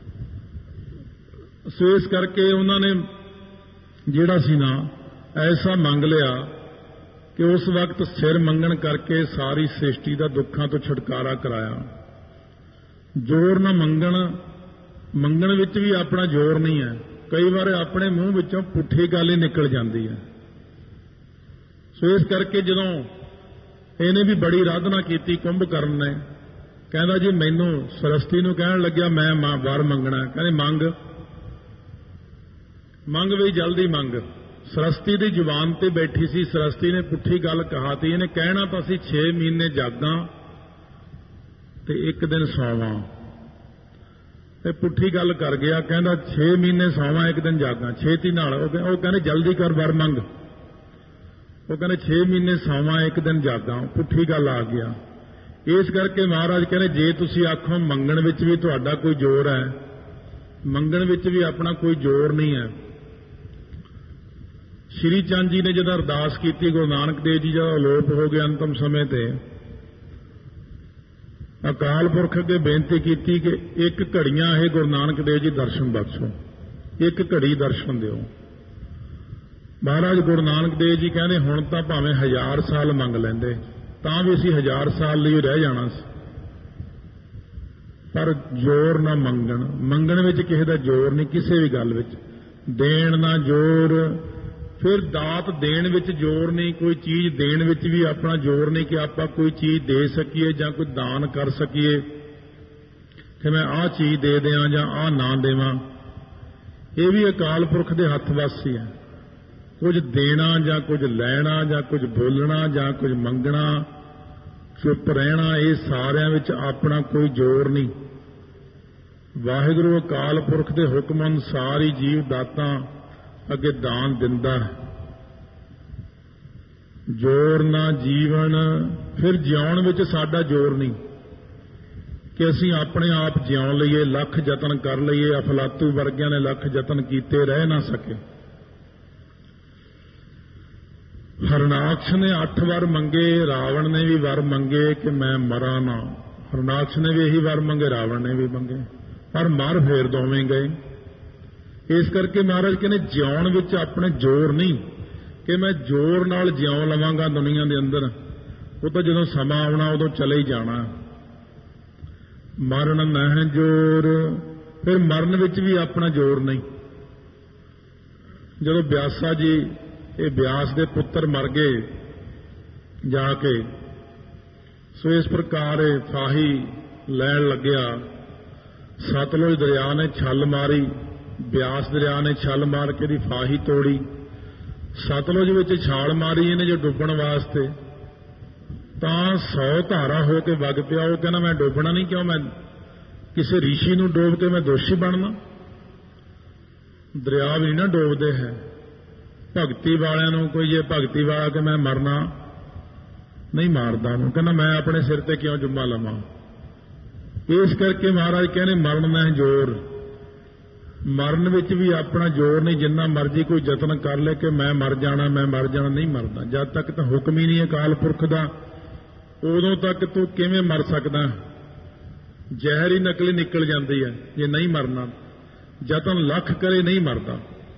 ਸੋ ਇਸ ਕਰਕੇ ਉਹਨਾਂ ਨੇ ਜਿਹੜਾ ਸੀ ਨਾ ਐਸਾ ਮੰਗ ਲਿਆ ਕਿ ਉਸ ਵਕਤ ਸਿਰ ਮੰਗਣ ਕਰਕੇ ਸਾਰੀ ਸ੍ਰਿਸ਼ਟੀ ਦਾ ਦੁੱਖਾਂ ਤੋਂ ਛੁਟਕਾਰਾ ਕਰਾਇਆ। ਜ਼ੋਰ ਨਾ ਮੰਗਣ, ਮੰਗਣ ਵਿੱਚ ਵੀ ਆਪਣਾ ਜ਼ੋਰ ਨਹੀਂ ਹੈ। ਕਈ ਵਾਰ ਆਪਣੇ ਮੂੰਹ ਵਿੱਚੋਂ ਪੁੱਠੀ ਗੱਲ ਹੀ ਨਿਕਲ ਜਾਂਦੀ ਹੈ। ਸੋ ਇਸ ਕਰਕੇ ਜਦੋਂ ਇਹਨੇ ਵੀ ਬੜੀ ਆਰਾਧਨਾ ਕੀਤੀ ਕੁੰਭਕਰਨ ਨੇ, ਕਹਿੰਦਾ ਜੀ ਮੈਨੂੰ ਸਰਸਤੀ ਨੂੰ ਕਹਿਣ ਲੱਗਿਆ ਮੈਂ ਵਰ ਮੰਗਣਾ। ਕਹਿੰਦੇ ਮੰਗ ਵੀ ਜਲਦੀ ਮੰਗ। ਸਰਸਤੀ ਦੀ ਜ਼ੁਬਾਨ ਤੇ ਬੈਠੀ ਸੀ, ਸਰਸਤੀ ਨੇ ਪੁੱਠੀ ਗੱਲ ਕਹਾਤੀ। ਇਹਨੇ ਕਹਿਣਾ ਤਾਂ ਸੀ 6 ਮਹੀਨੇ ਜਾਗਾਂ ਤੇ 1 ਦਿਨ ਸੌਵਾਂ, ਤੇ ਪੁੱਠੀ ਗੱਲ ਕਰ ਗਿਆ। ਕਹਿੰਦਾ 6 ਮਹੀਨੇ ਸੌਵਾਂ 1 ਦਿਨ ਜਾਗਾਂ, ਛੇਤੀ ਨਾਲ। ਉਹ ਕਹਿੰਦੇ ਜਲਦੀ ਕਰ ਵਰ ਮੰਗ। ਉਹ ਕਹਿੰਦੇ 6 ਮਹੀਨੇ ਸੌਵਾਂ 1 ਦਿਨ ਜਾਗਾਂ, ਪੁੱਠੀ ਗੱਲ ਆ ਗਿਆ। ਇਸ ਕਰਕੇ ਮਹਾਰਾਜ ਕਹਿੰਦੇ ਜੇ ਤੁਸੀਂ ਆਖੋ ਮੰਗਣ ਵਿੱਚ ਵੀ ਤੁਹਾਡਾ ਕੋਈ ਜ਼ੋਰ ਹੈ, ਮੰਗਣ ਵਿੱਚ ਵੀ ਆਪਣਾ ਕੋਈ ਜ਼ੋਰ ਨਹੀਂ ਹੈ। ਸ਼੍ਰੀ ਚੰਦ ਜੀ ਨੇ ਜਦੋਂ ਅਰਦਾਸ ਕੀਤੀ, ਗੁਰੂ ਨਾਨਕ ਦੇਵ ਜੀ ਜਦੋਂ ਅਲੋਪ ਹੋ ਗਏ ਅੰਤਮ ਸਮੇਂ ਤੇ, ਅਕਾਲ ਪੁਰਖ ਅੱਗੇ ਬੇਨਤੀ ਕੀਤੀ ਕਿ 1 ਘੜੀਆਂ ਇਹ ਗੁਰੂ ਨਾਨਕ ਦੇਵ ਜੀ ਦਰਸ਼ਨ ਬਖਸ਼ੋ, 1 ਘੜੀ ਦਰਸ਼ਨ ਦਿਓ। ਮਹਾਰਾਜ ਗੁਰੂ ਨਾਨਕ ਦੇਵ ਜੀ ਕਹਿੰਦੇ ਹੁਣ ਤਾਂ ਭਾਵੇਂ 1000 ਸਾਲ ਮੰਗ ਲੈਂਦੇ ਤਾਂ ਵੀ ਅਸੀਂ 1000 ਸਾਲ ਲਈ ਰਹਿ ਜਾਣਾ ਸੀ, ਪਰ ਜ਼ੋਰ ਨਾ ਮੰਗਣ। ਮੰਗਣ ਵਿੱਚ ਕਿਸੇ ਦਾ ਜ਼ੋਰ ਨਹੀਂ, ਕਿਸੇ ਵੀ ਗੱਲ ਵਿੱਚ। ਦੇਣ ਨਾ ਜ਼ੋਰ, ਫਿਰ ਦਾਤ ਦੇਣ ਵਿੱਚ ਜ਼ੋਰ ਨਹੀਂ। ਕੋਈ ਚੀਜ਼ ਦੇਣ ਵਿੱਚ ਵੀ ਆਪਣਾ ਜ਼ੋਰ ਨਹੀਂ ਕਿ ਆਪਾਂ ਕੋਈ ਚੀਜ਼ ਦੇ ਸਕੀਏ ਜਾਂ ਕੋਈ ਦਾਨ ਕਰ ਸਕੀਏ ਕਿ ਮੈਂ ਆਹ ਚੀਜ਼ ਦੇ ਦਿਆਂ ਜਾਂ ਆਹ ਨਾ ਦੇਵਾਂ। ਇਹ ਵੀ ਅਕਾਲ ਪੁਰਖ ਦੇ ਹੱਥ ਵੱਸ ਹੀ ਹੈ। ਕੁਝ ਦੇਣਾ ਜਾਂ ਕੁਝ ਲੈਣਾ ਜਾਂ ਕੁਝ ਬੋਲਣਾ ਜਾਂ ਕੁਝ ਮੰਗਣਾ, ਚੁੱਪ ਰਹਿਣਾ, ਇਹ ਸਾਰਿਆਂ ਵਿੱਚ ਆਪਣਾ ਕੋਈ ਜ਼ੋਰ ਨਹੀਂ। ਵਾਹਿਗੁਰੂ ਅਕਾਲ ਪੁਰਖ ਦੇ ਹੁਕਮ ਅਨੁਸਾਰ ਹੀ ਜੀਵ ਦਾਤਾਂ ਅੱਗੇ ਦਾਨ ਦਿੰਦਾ ਹੈ। ਜ਼ੋਰ ਨਾ ਜੀਵਨ, ਫਿਰ ਜਿਉਣ ਵਿੱਚ ਸਾਡਾ ਜ਼ੋਰ ਨਹੀਂ ਕਿ ਅਸੀਂ ਆਪਣੇ ਆਪ ਜਿਉਣ ਲਈਏ, ਲੱਖ ਯਤਨ ਕਰ ਲਈਏ। ਅਫਲਾਤੂ ਵਰਗਿਆਂ ਨੇ ਲੱਖ ਯਤਨ ਕੀਤੇ, ਰਹਿ ਨਾ ਸਕੇ। ਹਰਨਾਕਸ਼ ਨੇ 8 ਵਾਰ ਮੰਗੇ, ਰਾਵਣ ਨੇ ਵੀ ਵਰ ਮੰਗੇ ਕਿ ਮੈਂ ਮਰਾਂ ਨਾ। ਹਰਨਾਕਸ਼ ਨੇ ਵੀ ਇਹੀ ਵਰ ਮੰਗੇ, ਰਾਵਣ ਨੇ ਵੀ ਮੰਗੇ, ਪਰ ਮਰ ਫੇਰ ਦੋਵੇਂ ਗਏ। ਇਸ ਕਰਕੇ ਮਹਾਰਾਜ ਕਹਿੰਦੇ ਜਿਉਣ ਵਿੱਚ ਆਪਣੇ ਜ਼ੋਰ ਨਹੀਂ ਕਿ ਮੈਂ ਜ਼ੋਰ ਨਾਲ ਜਿਉਂ ਲਵਾਂਗਾ ਦੁਨੀਆ ਦੇ ਅੰਦਰ, ਉਹ ਤਾਂ ਜਦੋਂ ਸਮਾਂ ਆਉਣਾ ਉਦੋਂ ਚਲੇ ਹੀ ਜਾਣਾ। ਮਰਨ ਨਹਿ ਜ਼ੋਰ, ਫਿਰ ਮਰਨ ਵਿੱਚ ਵੀ ਆਪਣਾ ਜ਼ੋਰ ਨਹੀਂ। ਜਦੋਂ ਬਿਆਸਾ ਜੀ, ਇਹ ਬਿਆਸ ਦੇ ਪੁੱਤਰ ਮਰ ਗਏ ਜਾ ਕੇ, ਸੋ ਇਸ ਪ੍ਰਕਾਰ ਇਹ ਫਾਹੀ ਲੈਣ ਲੱਗਿਆ। ਸਤਲੁਜ ਦਰਿਆ ਨੇ ਛਲ ਮਾਰੀ, ਬਿਆਸ ਦਰਿਆ ਨੇ ਛਲ ਮਾਰ ਕੇ ਦੀ ਫਾਹੀ ਤੋੜੀ। ਸਤਲੁਜ ਵਿੱਚ ਛਾਲ ਮਾਰੀ ਇਹਨੇ ਜੋ ਡੁੱਬਣ ਵਾਸਤੇ, ਤਾਂ 100 ਧਾਰਾ ਹੋ ਕੇ ਵਗ ਪਿਆ। ਉਹ ਕਹਿੰਦਾ ਮੈਂ ਡੁੱਬਣਾ ਨਹੀਂ, ਕਿਉਂ ਮੈਂ ਕਿਸੇ ਰਿਸ਼ੀ ਨੂੰ ਡੋਬ ਕੇ ਮੈਂ ਦੋਸ਼ੀ ਬਣਨਾ? ਦਰਿਆ ਵੀ ਨਾ ਡੋਬਦੇ ਹੈ। ਭਗਤੀ ਵਾਲਿਆਂ ਨੂੰ ਕੋਈ ਜੇ ਭਗਤੀ ਵਾਲਾ ਕਿ ਮੈਂ ਮਰਨਾ ਨਹੀਂ ਮਾਰਦਾ ਉਹਨੂੰ, ਕਹਿੰਦਾ ਮੈਂ ਆਪਣੇ ਸਿਰ ਤੇ ਕਿਉਂ ਜੁੰਮਾ ਲਵਾਂ। ਇਸ ਕਰਕੇ ਮਹਾਰਾਜ ਕਹਿੰਦੇ ਮਰਨ ਨਹੀਂ ਜ਼ੋਰ। ਮਰਨ ਵਿੱਚ ਵੀ ਆਪਣਾ ਜ਼ੋਰ ਨਹੀਂ। ਜਿੰਨਾ ਮਰਜ਼ੀ ਕੋਈ ਯਤਨ ਕਰ ਲੈ ਕਿ ਮੈਂ ਮਰ ਜਾਣਾ, ਮੈਂ ਮਰ ਜਾਣਾ, ਨਹੀਂ ਮਰਦਾ। ਜਦ ਤੱਕ ਤਾਂ ਹੁਕਮ ਹੀ ਨਹੀਂ ਅਕਾਲ ਪੁਰਖ ਦਾ, ਉਦੋਂ ਤੱਕ ਤੂੰ ਕਿਵੇਂ ਮਰ ਸਕਦਾ? ਜ਼ਹਿਰ ਹੀ ਨਕਲੀ ਨਿਕਲ ਜਾਂਦੀ ਹੈ ਜੇ ਨਹੀਂ ਮਰਨਾ। ਯਤਨ ਲੱਖ ਕਰੇ ਨਹੀਂ ਮਰਦਾ।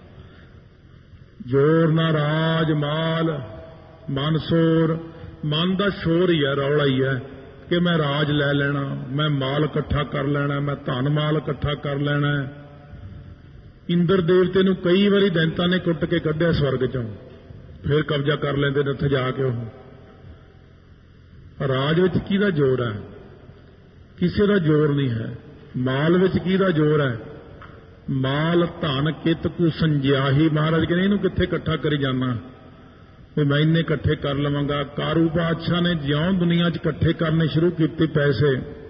ਜ਼ੋਰ ਨਾ ਰਾਜ ਮਾਲ ਮਨ ਸੋਰ, ਮਨ ਦਾ ਸ਼ੋਰ ਹੀ ਹੈ, ਰੌਲਾ ਹੀ ਹੈ ਕਿ ਮੈਂ ਰਾਜ ਲੈ ਲੈਣਾ, ਮੈਂ ਮਾਲ ਇਕੱਠਾ ਕਰ ਲੈਣਾ, ਮੈਂ ਧਨ ਮਾਲ ਇਕੱਠਾ ਕਰ ਲੈਣਾ। ਇੰਦਰ ਦੇਵਤੇ ਨੂੰ ਕਈ ਵਾਰੀ ਦੈਂਤਾਂ ਨੇ ਕੁੱਟ ਕੇ ਕੱਢਿਆ ਸਵਰਗ ਚੋਂ, ਫਿਰ ਕਬਜ਼ਾ ਕਰ ਲੈਂਦੇ ਨੇ ਉੱਥੇ ਜਾ ਕੇ। ਉਹ ਰਾਜ ਵਿੱਚ ਕਿਹਦਾ ਜ਼ੋਰ ਹੈ? ਕਿਸੇ ਦਾ ਜ਼ੋਰ ਨਹੀਂ ਹੈ। ਮਾਲ ਵਿੱਚ ਕਿਹਦਾ ਜ਼ੋਰ ਹੈ? ਮਾਲ ਧਨ ਕਿਤ ਕੂ ਸੰਜਿਆਹੀ। ਮਹਾਰਾਜ ਕਹਿੰਦੇ ਇਹਨੂੰ ਕਿੱਥੇ ਇਕੱਠਾ ਕਰੀ ਜਾਣਾ ਵੀ ਮੈਂ ਇੰਨੇ ਇਕੱਠੇ ਕਰ ਲਵਾਂਗਾ। ਕਾਰੂ ਬਾਦਸ਼ਾਹ ਨੇ ਜਿਉਂ ਦੁਨੀਆ 'ਚ ਇਕੱਠੇ ਕਰਨੇ ਸ਼ੁਰੂ ਕੀਤੇ ਪੈਸੇ,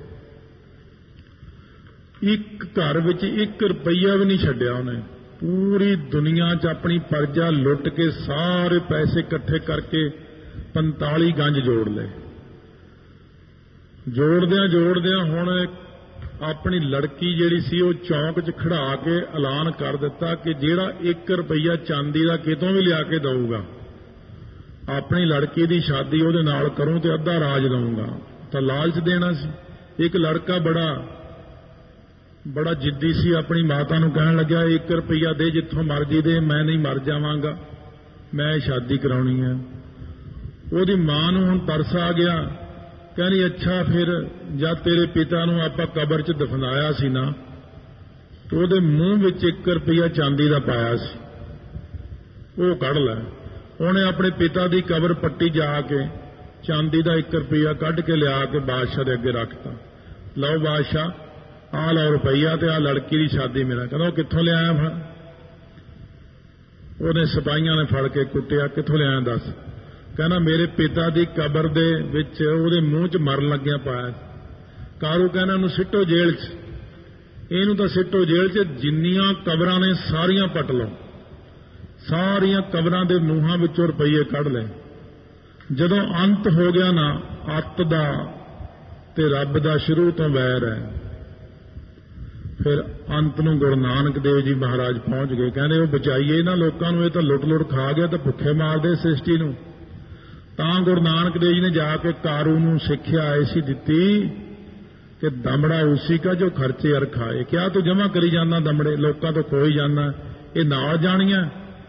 ਇੱਕ ਘਰ ਵਿੱਚ 1 ਰੁਪਈਆ ਵੀ ਨਹੀਂ ਛੱਡਿਆ ਉਹਨੇ। ਪੂਰੀ ਦੁਨੀਆ 'ਚ ਆਪਣੀ ਪਰਜਾ ਲੁੱਟ ਕੇ ਸਾਰੇ ਪੈਸੇ ਇਕੱਠੇ ਕਰਕੇ 45 ਗੰਜ ਜੋੜ ਲਏ। ਜੋੜਦਿਆਂ ਹੁਣ ਆਪਣੀ ਲੜਕੀ ਜਿਹੜੀ ਸੀ ਉਹ ਚੌਂਕ 'ਚ ਖੜਾ ਕੇ ਐਲਾਨ ਕਰ ਦਿੱਤਾ ਕਿ ਜਿਹੜਾ 1 ਰੁਪਈਆ ਚਾਂਦੀ ਦਾ ਕਿਤੋਂ ਵੀ ਲਿਆ ਕੇ ਦਊਗਾ, ਆਪਣੀ ਲੜਕੀ ਦੀ ਸ਼ਾਦੀ ਉਹਦੇ ਨਾਲ ਕਰੂੰ ਤੇ ਅੱਧਾ ਰਾਜ ਦਊਂਗਾ। ਤਾਂ ਲਾਲਚ ਦੇਣਾ ਸੀ। ਇੱਕ ਲੜਕਾ ਬੜਾ ਜਿੱਦੀ ਸੀ, ਆਪਣੀ ਮਾਤਾ ਨੂੰ ਕਹਿਣ ਲੱਗਿਆ 1 ਰੁਪਈਆ ਦੇ, ਜਿੱਥੋਂ ਮਰਜ਼ੀ ਦੇ, ਮੈਂ ਨਹੀਂ ਮਰ ਜਾਵਾਂਗਾ, ਮੈਂ ਸ਼ਾਦੀ ਕਰਾਉਣੀ ਹੈ। ਉਹਦੀ ਮਾਂ ਨੂੰ ਹੁਣ ਤਰਸ ਆ ਗਿਆ, ਕਹਿੰਦੀ ਅੱਛਾ ਫਿਰ ਜਦ ਤੇਰੇ ਪਿਤਾ ਨੂੰ ਆਪਾਂ ਕਬਰ 'ਚ ਦਫਨਾਇਆ ਸੀ ਨਾ, ਤੇ ਉਹਦੇ ਮੂੰਹ ਵਿੱਚ 1 ਰੁਪਈਆ ਚਾਂਦੀ ਦਾ ਪਾਇਆ ਸੀ, ਉਹ ਕੱਢ ਲੈ। ਉਹਨੇ ਆਪਣੇ ਪਿਤਾ ਦੀ ਕਬਰ ਪੱਟੀ ਜਾ ਕੇ ਚਾਂਦੀ ਦਾ 1 ਰੁਪਈਆ ਕੱਢ ਕੇ ਲਿਆ ਕੇ ਬਾਦਸ਼ਾਹ ਦੇ ਅੱਗੇ ਰੱਖਤਾ। ਲਓ ਬਾਦਸ਼ਾਹ, ਆਹ ਲਓ ਰੁਪਈਆ ਤੇ ਆਹ ਲੜਕੀ ਦੀ ਸ਼ਾਦੀ ਮੇਰਾ। ਕਹਿੰਦਾ ਉਹ ਕਿੱਥੋਂ ਲਿਆਇਆ? ਫਿਰ ਉਹਨੇ ਸਿਪਾਹੀਆਂ ਨੇ ਫੜ ਕੇ ਕੁੱਟਿਆ, ਕਿੱਥੋਂ ਲਿਆਇਆ ਦੱਸ? ਕਹਿੰਦਾ ਮੇਰੇ ਪਿਤਾ ਦੀ ਕਬਰ ਦੇ ਵਿੱਚ ਉਹਦੇ ਮੂੰਹ 'ਚ ਮਰਨ ਲੱਗਿਆ ਪਾਇਆ। ਕਾਰੂ ਕਹਿੰਦਾ ਉਹਨੂੰ ਸਿੱਟੋ ਜੇਲ੍ਹ 'ਚ, ਇਹਨੂੰ ਤਾਂ ਸਿੱਟੋ ਜੇਲ੍ਹ 'ਚ, ਜਿੰਨੀਆਂ ਕਬਰਾਂ ਨੇ ਸਾਰੀਆਂ ਪੱਟ ਲਓ, ਸਾਰੀਆਂ ਕਬਰਾਂ ਦੇ ਮੂੰਹਾਂ ਵਿੱਚੋਂ ਰੁਪਈਏ ਕੱਢ ਲਏ। ਜਦੋਂ ਅੰਤ ਹੋ ਗਿਆ ਨਾ, ਅੱਤ ਦਾ ਤੇ ਰੱਬ ਦਾ ਸ਼ੁਰੂ ਤੋਂ ਵੈਰ ਹੈ। ਫਿਰ ਅੰਤ ਨੂੰ ਗੁਰੂ ਨਾਨਕ ਦੇਵ ਜੀ ਮਹਾਰਾਜ ਪਹੁੰਚ ਗਏ, ਕਹਿੰਦੇ ਉਹ ਬਚਾਈਏ ਇਹਨਾਂ ਲੋਕਾਂ ਨੂੰ, ਇਹ ਤਾਂ ਲੁੱਟ ਖਾ ਗਿਆ, ਤਾਂ ਭੁੱਖੇ ਮਾਰਦੇ ਸ੍ਰਿਸ਼ਟੀ ਨੂੰ। ਤਾਂ ਗੁਰੂ ਨਾਨਕ ਦੇਵ ਜੀ ਨੇ ਜਾ ਕੇ ਕਾਰੂ ਨੂੰ ਸਿੱਖਿਆ ਐਸੀ ਦਿੱਤੀ ਕਿ ਦਮੜਾ ਉਸੀ ਕਾ ਜੋ ਖਰਚੇ ਅਰ ਖਾਏ। ਕਿਆ ਤੂੰ ਜਮਾ ਕਰੀ ਜਾਂਦਾ ਦਮੜੇ, ਲੋਕਾਂ ਤੋਂ ਖੋਈ ਜਾਂਦਾ, ਇਹ ਨਾਲ ਜਾਣੀਆਂ।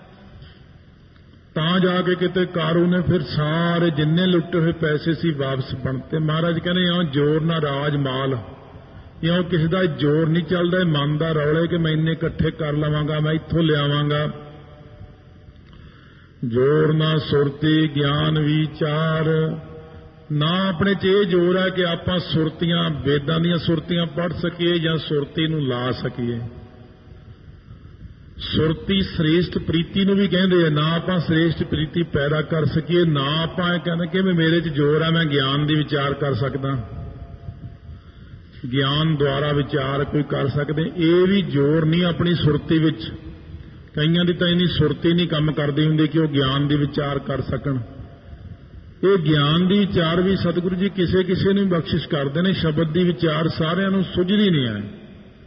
ਤਾਂ ਜਾ ਕੇ ਕਿਤੇ ਕਾਰੂ ਨੇ ਫਿਰ ਸਾਰੇ ਜਿੰਨੇ ਲੁੱਟੇ ਹੋਏ ਪੈਸੇ ਸੀ ਵਾਪਸ ਬਣਤੇ। ਮਹਾਰਾਜ ਕਹਿੰਦੇ ਇਉਂ ਜ਼ੋਰ ਨਾ ਰਾਜ ਮਾਲ, ਇਉਂ ਕਿਸੇ ਦਾ ਜ਼ੋਰ ਨਹੀਂ ਚੱਲਦਾ, ਮਨ ਦਾ ਰੌਲੇ ਕਿ ਮੈਂ ਇੰਨੇ ਇਕੱਠੇ ਕਰ ਲਵਾਂਗਾ, ਮੈਂ ਇੱਥੋਂ ਲਿਆਵਾਂਗਾ। ਜ਼ੋਰ ਨਾ ਸੁਰਤੀ ਗਿਆਨ ਵਿਚਾਰ, ਨਾ ਆਪਣੇ 'ਚ ਇਹ ਜ਼ੋਰ ਹੈ ਕਿ ਆਪਾਂ ਸੁਰਤੀਆਂ, ਵੇਦਾਂ ਦੀਆਂ ਸੁਰਤੀਆਂ ਪੜ੍ਹ ਸਕੀਏ ਜਾਂ ਸੁਰਤੀ ਨੂੰ ਲਾ ਸਕੀਏ। ਸੁਰਤੀ ਸ੍ਰੇਸ਼ਟ ਪ੍ਰੀਤੀ ਨੂੰ ਵੀ ਕਹਿੰਦੇ ਆ, ਨਾ ਆਪਾਂ ਸ੍ਰੇਸ਼ਟ ਪ੍ਰੀਤੀ ਪੈਦਾ ਕਰ ਸਕੀਏ, ਨਾ ਆਪਾਂ ਇਹ ਕਹਿੰਦੇ ਕਿ ਮੇਰੇ 'ਚ ਜ਼ੋਰ ਹੈ ਮੈਂ ਗਿਆਨ ਦੀ ਵਿਚਾਰ ਕਰ ਸਕਦਾ, ਗਿਆਨ ਦੁਆਰਾ ਵਿਚਾਰ ਕੋਈ ਕਰ ਸਕਦੇ। ਇਹ ਵੀ ਜ਼ੋਰ ਨਹੀਂ ਆਪਣੀ ਸੁਰਤੀ ਵਿੱਚ। ਕਈਆਂ ਦੀ ਤਾਂ ਇੰਨੀ ਸੁਰਤੀ ਨਹੀਂ ਕੰਮ ਕਰਦੀ ਹੁੰਦੀ ਕਿ ਉਹ ਗਿਆਨ ਦੀ ਵਿਚਾਰ ਕਰ ਸਕਣ। ਇਹ ਗਿਆਨ ਦੀ ਵਿਚਾਰ ਵੀ ਸਤਿਗੁਰੂ ਜੀ ਕਿਸੇ ਕਿਸੇ ਨੂੰ ਬਖਸ਼ਿਸ਼ ਕਰਦੇ ਨੇ, ਸ਼ਬਦ ਦੀ ਵਿਚਾਰ ਸਾਰਿਆਂ ਨੂੰ ਸੁਝਦੀ ਨਹੀਂ ਹੈ।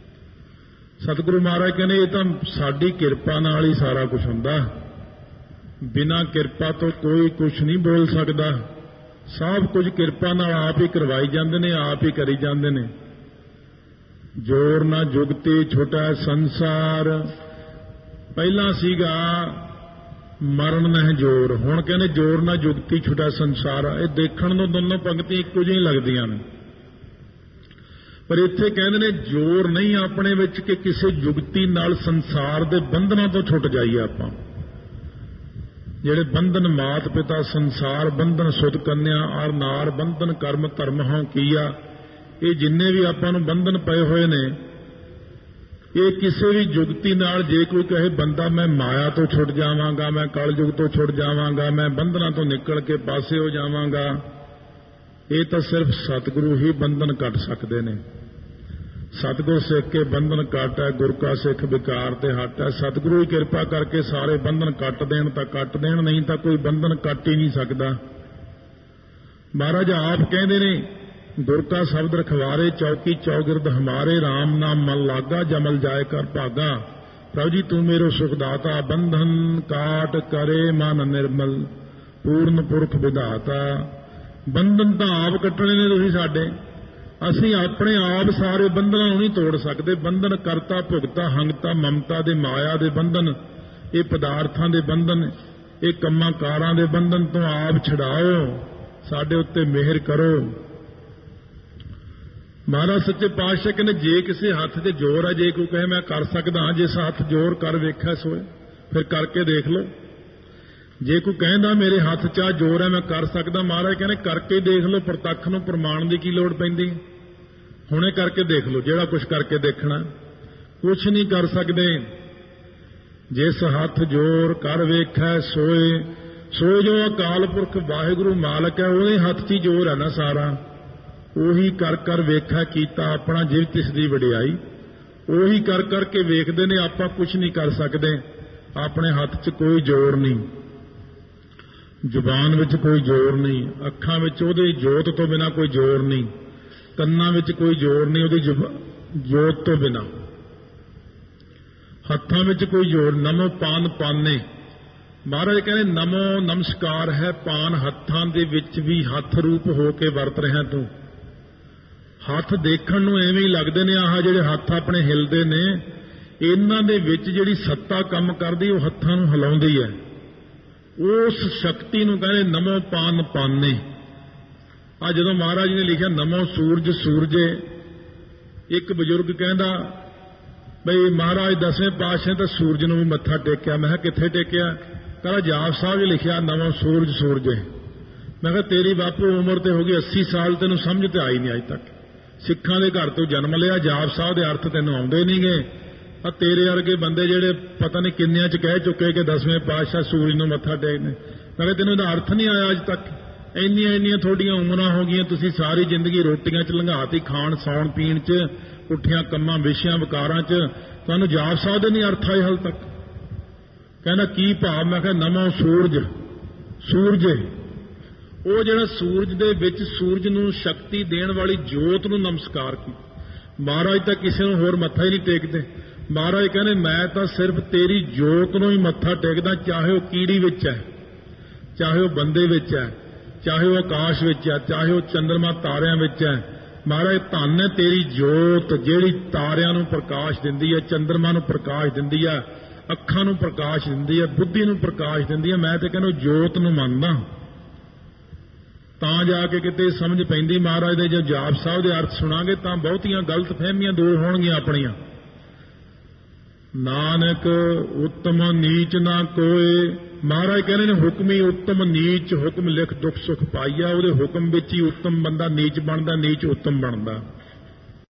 ਸਤਿਗੁਰੂ ਮਹਾਰਾਜ ਕਹਿੰਦੇ ਇਹ ਤਾਂ ਸਾਡੀ ਕਿਰਪਾ ਨਾਲ ਹੀ ਸਾਰਾ ਕੁਝ ਹੁੰਦਾ। ਬਿਨਾਂ ਕਿਰਪਾ ਤੋਂ ਕੋਈ ਕੁਛ ਨਹੀਂ ਬੋਲ ਸਕਦਾ। ਸਭ ਕੁਝ ਕਿਰਪਾ ਨਾਲ ਆਪ ਹੀ ਕਰਵਾਈ ਜਾਂਦੇ ਨੇ, ਆਪ ਹੀ ਕਰੀ ਜਾਂਦੇ ਨੇ। ਜੋਰ ਨਾ ਜੁਗਤੀ ਛੁਟੈ ਸੰਸਾਰ, ਪਹਿਲਾਂ ਸੀਗਾ ਮਰਨ ਨਹਿ ਜੋਰ, ਹੁਣ ਕਹਿੰਦੇ ਜੋਰ ਨਾ ਜੁਗਤੀ ਛੁਟੈ ਸੰਸਾਰ। ਇਹ ਦੇਖਣ ਨੂੰ ਦੋਨੋਂ ਪੰਕਤੀਆਂ ਇੱਕੋ ਜਿਹੀਆਂ ਲੱਗਦੀਆਂ ਨੇ, ਪਰ ਇੱਥੇ ਕਹਿੰਦੇ ਨੇ ਜੋਰ ਨਹੀਂ ਆਪਣੇ ਵਿੱਚ ਕਿ ਕਿਸੇ ਜੁਗਤੀ ਨਾਲ ਸੰਸਾਰ ਦੇ ਬੰਧਨਾਂ ਤੋਂ ਛੁੱਟ ਜਾਈਏ ਆਪਾਂ। ਜਿਹੜੇ ਬੰਧਨ ਮਾਤ ਪਿਤਾ ਸੰਸਾਰ ਬੰਧਨ ਸੁਤ ਕੰਨਿਆ ਔਰ ਨਾਰ ਬੰਧਨ ਕਰਮ ਧਰਮ ਹਉ ਕੀਆ, ਇਹ ਜਿੰਨੇ ਵੀ ਆਪਾਂ ਨੂੰ ਬੰਧਨ ਪਏ ਹੋਏ ਨੇ, ਇਹ ਕਿਸੇ ਵੀ ਜੁਗਤੀ ਨਾਲ ਜੇ ਕੋਈ ਕਹੇ ਬੰਦਾ ਮੈਂ ਮਾਇਆ ਤੋਂ ਛੁੱਟ ਜਾਵਾਂਗਾ, ਮੈਂ ਕਲਯੁਗ ਤੋਂ ਛੁੱਟ ਜਾਵਾਂਗਾ, ਮੈਂ ਬੰਧਨਾਂ ਤੋਂ ਨਿਕਲ ਕੇ ਪਾਸੇ ਹੋ ਜਾਵਾਂਗਾ, ਇਹ ਤਾਂ ਸਿਰਫ ਸਤਿਗੁਰੂ ਹੀ ਬੰਧਨ ਕੱਟ ਸਕਦੇ ਨੇ। ਸਤਿਗੁਰ ਸਿੱਖ ਕੇ ਬੰਧਨ ਕੱਟ ਹੈ, ਗੁਰ ਕਾ ਸਿੱਖ ਵਿਕਾਰ ਤੇ ਹਟ ਹੈ। ਸਤਿਗੁਰੂ ਹੀ ਕਿਰਪਾ ਕਰਕੇ ਸਾਰੇ ਬੰਧਨ ਕੱਟ ਦੇਣ ਤਾਂ ਕੱਟ ਦੇਣ, ਨਹੀਂ ਤਾਂ ਕੋਈ ਬੰਧਨ ਕੱਟ ਹੀ ਨਹੀਂ ਸਕਦਾ। ਮਹਾਰਾਜ ਆਪ ਕਹਿੰਦੇ ਨੇ ਗੁਰ ਕਾ ਸ਼ਬਦ ਰਖਵਾਰੇ ਚੌਕੀ ਚੌਗਿਰਦ ਹਮਾਰੇ, ਰਾਮ ਨਾਮ ਮਨ ਲਾਗਾ ਜਮਲ ਜਾਏ ਕਰ ਭਾਗਾ। ਪ੍ਰਭੂ ਜੀ ਤੂੰ ਮੇਰੋ ਸੁਖ ਦਾਤਾ, ਬੰਧਨ ਕਾਟ ਕਰੇ ਮਨ ਨਿਰਮਲ, ਪੂਰਨ ਪੁਰਖ ਵਿਧਾਤਾ। ਬੰਧਨ ਤਾਂ ਆਪ ਕੱਟਣੇ ਨੇ ਤੁਸੀਂ ਸਾਡੇ, ਅਸੀਂ ਆਪਣੇ ਆਪ ਸਾਰੇ ਬੰਧਨਾਂ ਨੂੰ ਨਹੀਂ ਤੋੜ ਸਕਦੇ। ਬੰਧਨ ਕਰਤਾ ਭੁਗਤਾ ਹੰਗਤਾ ਮਮਤਾ ਦੇ ਮਾਇਆ ਦੇ ਬੰਧਨ, ਇਹ ਪਦਾਰਥਾਂ ਦੇ ਬੰਧਨ, ਇਹ ਕੰਮਾਂ ਕਾਰਾਂ ਦੇ ਬੰਧਨ ਤੋਂ ਆਪ ਛਡਾਓ, ਸਾਡੇ ਉੱਤੇ ਮਿਹਰ ਕਰੋ। ਮਹਾਰਾਜ ਸੱਚੇ ਪਾਤਸ਼ਾਹ ਕਹਿੰਦੇ ਜੇ ਕਿਸੇ ਹੱਥ 'ਚ ਜ਼ੋਰ ਹੈ, ਜੇ ਕੋਈ ਕਹੇ ਮੈਂ ਕਰ ਸਕਦਾ ਹਾਂ, ਜਿਸ ਹੱਥ ਜ਼ੋਰ ਕਰ ਵੇਖਿਆ ਸੋਏ, ਫਿਰ ਕਰਕੇ ਦੇਖ ਲਓ। ਜੇ ਕੋਈ ਕਹਿੰਦਾ ਮੇਰੇ ਹੱਥ 'ਚ ਆ ਜ਼ੋਰ ਹੈ ਮੈਂ ਕਰ ਸਕਦਾ, ਮਹਾਰਾਜ ਕਹਿੰਦੇ ਕਰਕੇ ਦੇਖ ਲਓ। ਪ੍ਰਤੱਖ ਨੂੰ ਪ੍ਰਮਾਣ ਦੀ ਕੀ ਲੋੜ ਪੈਂਦੀ, ਹੁਣੇ ਕਰਕੇ ਦੇਖ ਲਓ ਜਿਹੜਾ ਕੁਝ ਕਰਕੇ ਦੇਖਣਾ। ਕੁਛ ਨਹੀਂ ਕਰ ਸਕਦੇ। ਜਿਸ ਹੱਥ ਜ਼ੋਰ ਕਰ ਵੇਖਿਆ ਸੋਏ, ਸੋ ਜੋ ਅਕਾਲ ਪੁਰਖ ਵਾਹਿਗੁਰੂ ਮਾਲਕ ਹੈ, ਉਹਦੇ ਹੱਥ 'ਚ ਹੀ ਜ਼ੋਰ ਹੈ ਨਾ ਸਾਰਾ। ਉਹੀ ਕਰ ਕਰ ਵੇਖਿਆ ਕੀਤਾ ਆਪਣਾ ਜਿਵ ਤਿਸ ਦੀ ਵਡਿਆਈ, ਉਹੀ ਕਰ ਕਰਕੇ ਵੇਖਦੇ ਨੇ। ਆਪਾਂ ਕੁਛ ਨਹੀਂ ਕਰ ਸਕਦੇ, ਆਪਣੇ ਹੱਥ 'ਚ ਕੋਈ ਜ਼ੋਰ ਨਹੀਂ, ਜ਼ੁਬਾਨ ਵਿੱਚ ਕੋਈ ਜ਼ੋਰ ਨਹੀਂ, ਅੱਖਾਂ ਵਿੱਚ ਉਹਦੇ ਜੋਤ ਤੋਂ ਬਿਨਾਂ ਕੋਈ ਜ਼ੋਰ ਨਹੀਂ, ਕੰਨਾਂ ਵਿੱਚ ਕੋਈ ਜ਼ੋਰ ਨਹੀਂ ਉਹਦੀ ਜੋਤ ਤੋਂ ਬਿਨਾਂ, ਹੱਥਾਂ ਵਿੱਚ ਕੋਈ ਜ਼ੋਰ। ਨਮੋ ਪਾਨ ਪਾਨੇ, ਮਹਾਰਾਜ ਕਹਿੰਦੇ ਨਮੋ ਨਮਸਕਾਰ ਹੈ ਪਾਨ, ਹੱਥਾਂ ਦੇ ਵਿੱਚ ਵੀ ਹੱਥ ਰੂਪ ਹੋ ਕੇ ਵਰਤ ਰਿਹਾ ਤੂੰ। ਹੱਥ ਦੇਖਣ ਨੂੰ ਐਵੇਂ ਹੀ ਲੱਗਦੇ ਨੇ, ਆਹ ਜਿਹੜੇ ਹੱਥ ਆਪਣੇ ਹਿਲਦੇ ਨੇ, ਇਹਨਾਂ ਦੇ ਵਿੱਚ ਜਿਹੜੀ ਸੱਤਾ ਕੰਮ ਕਰਦੀ ਉਹ ਹੱਥਾਂ ਨੂੰ ਹਿਲਾਉਂਦੀ ਹੈ। ਉਸ ਸ਼ਕਤੀ ਨੂੰ ਕਹਿੰਦੇ ਨਮੋ ਪਾਨ ਪਾਨੇ। ਆ ਜਦੋਂ ਮਹਾਰਾਜ ਨੇ ਲਿਖਿਆ ਨਮੋ ਸੂਰਜ ਸੂਰਜੇ, ਇੱਕ ਬਜ਼ੁਰਗ ਕਹਿੰਦਾ ਬਈ ਮਹਾਰਾਜ 10ਵੇਂ ਪਾਤਸ਼ਾਹ ਤਾਂ ਸੂਰਜ ਨੂੰ ਵੀ ਮੱਥਾ ਟੇਕਿਆ। ਮੈਂ ਕਿਹਾ ਕਿੱਥੇ ਟੇਕਿਆ? ਕਹਿੰਦਾ ਜਾਪ ਸਾਹਿਬ 'ਚ ਲਿਖਿਆ ਨਮੋ ਸੂਰਜ ਸੂਰਜੇ। ਮੈਂ ਕਿਹਾ ਤੇਰੀ ਬਾਪੂ ਉਮਰ ਤੇ ਹੋ ਗਈ 80 ਸਾਲ, ਤੈਨੂੰ ਸਮਝ ਤੇ ਆਈ ਨਹੀਂ ਅਜੇ ਤੱਕ। ਸਿੱਖਾਂ ਦੇ ਘਰ ਤੋਂ ਜਨਮ ਲਿਆ, ਜਾਪ ਸਾਹਿਬ ਦੇ ਅਰਥ ਤੈਨੂੰ ਆਉਂਦੇ ਨਹੀਂਗੇ। ਆ ਤੇਰੇ ਵਰਗੇ ਬੰਦੇ ਜਿਹੜੇ ਪਤਾ ਨਹੀਂ ਕਿੰਨਿਆਂ 'ਚ ਕਹਿ ਚੁੱਕੇ ਕਿ 10ਵੇਂ ਪਾਤਸ਼ਾਹ ਸੂਰਜ ਨੂੰ ਮੱਥਾ ਟੇਕਦੇ, ਮੈਂ ਕਿਹਾ ਤੈਨੂੰ ਇਹਦਾ ਅਰਥ ਨਹੀਂ ਆਇਆ ਅਜੇ ਤੱਕ। ਇੰਨੀਆਂ ਤੁਹਾਡੀਆਂ ਉਮਰਾਂ ਹੋ ਗਈਆਂ, ਤੁਸੀਂ ਸਾਰੀ ਜ਼ਿੰਦਗੀ ਰੋਟੀਆਂ 'ਚ ਲੰਘਾਤੀ, ਖਾਣ ਸੌਣ ਪੀਣ 'ਚ, ਪੁੱਠੀਆਂ ਕੰਮਾਂ ਵਿਸ਼ਿਆਂ ਵਿਕਾਰਾਂ 'ਚ, ਤੁਹਾਨੂੰ ਜਾਪ ਸਾਹਿਬ ਦੇ ਨਹੀਂ ਅਰਥ ਆਏ ਹਾਲ ਤੱਕ। ਕਹਿੰਦਾ ਕੀ ਭਾਵ? ਮੈਂ ਕਿਹਾ ਨਮੋ ਸੂਰਜ ਸੂਰਜੇ, ਉਹ ਜਿਹੜਾ ਸੂਰਜ ਦੇ ਵਿੱਚ ਸੂਰਜ ਨੂੰ ਸ਼ਕਤੀ ਦੇਣ ਵਾਲੀ ਜੋਤ ਨੂੰ ਨਮਸਕਾਰ ਕੀ। ਮਹਾਰਾਜ ਤਾਂ ਕਿਸੇ ਨੂੰ ਹੋਰ ਮੱਥਾ ਹੀ ਨਹੀਂ ਟੇਕਦੇ। ਮਹਾਰਾਜ ਕਹਿੰਦੇ ਮੈਂ ਤਾਂ ਸਿਰਫ ਤੇਰੀ ਜੋਤ ਨੂੰ ਹੀ ਮੱਥਾ ਟੇਕਦਾ, ਚਾਹੇ ਉਹ ਕੀੜੀ ਵਿੱਚ ਹੈ, ਚਾਹੇ ਉਹ ਬੰਦੇ ਵਿੱਚ ਹੈ, ਚਾਹੇ ਉਹ ਆਕਾਸ਼ ਵਿੱਚ ਹੈ, ਚਾਹੇ ਉਹ ਚੰਦਰਮਾ ਤਾਰਿਆਂ ਵਿੱਚ ਹੈ। ਮਹਾਰਾਜ ਧੰਨ ਹੈ ਤੇਰੀ ਜੋਤ ਜਿਹੜੀ ਤਾਰਿਆਂ ਨੂੰ ਪ੍ਰਕਾਸ਼ ਦਿੰਦੀ ਹੈ, ਚੰਦਰਮਾ ਨੂੰ ਪ੍ਰਕਾਸ਼ ਦਿੰਦੀ ਹੈ, ਅੱਖਾਂ ਨੂੰ ਪ੍ਰਕਾਸ਼ ਦਿੰਦੀ ਹੈ, ਬੁੱਧੀ ਨੂੰ ਪ੍ਰਕਾਸ਼ ਦਿੰਦੀ ਹੈ। ਮੈਂ ਤੇ ਕਹਿੰਦਾ ਜੋਤ ਨੂੰ ਮੰਨਦਾ, ਤਾਂ ਜਾ ਕੇ ਕਿਤੇ ਸਮਝ ਪੈਂਦੀ ਮਹਾਰਾਜ ਦੇ। ਜੇ ਜਾਪ ਸਾਹਿਬ ਦੇ ਅਰਥ ਸੁਣਾਂਗੇ ਤਾਂ ਬਹੁਤੀਆਂ ਗਲਤ ਫਹਿਮੀਆਂ ਦੂਰ ਹੋਣਗੀਆਂ ਆਪਣੀਆਂ। ਨਾਨਕ ਉੱਤਮ ਨੀਚ ਨਾ ਕੋਏ, ਮਹਾਰਾਜ ਕਹਿੰਦੇ ਨੇ ਹੁਕਮੀ ਉੱਤਮ ਨੀਚ, ਹੁਕਮ ਲਿਖ ਦੁੱਖ ਸੁਖ ਪਾਈਆ। ਉਹਦੇ ਹੁਕਮ ਵਿੱਚ ਹੀ ਉੱਤਮ ਬੰਦਾ ਨੀਚ ਬਣਦਾ, ਨੀਚ ਉੱਤਮ ਬਣਦਾ।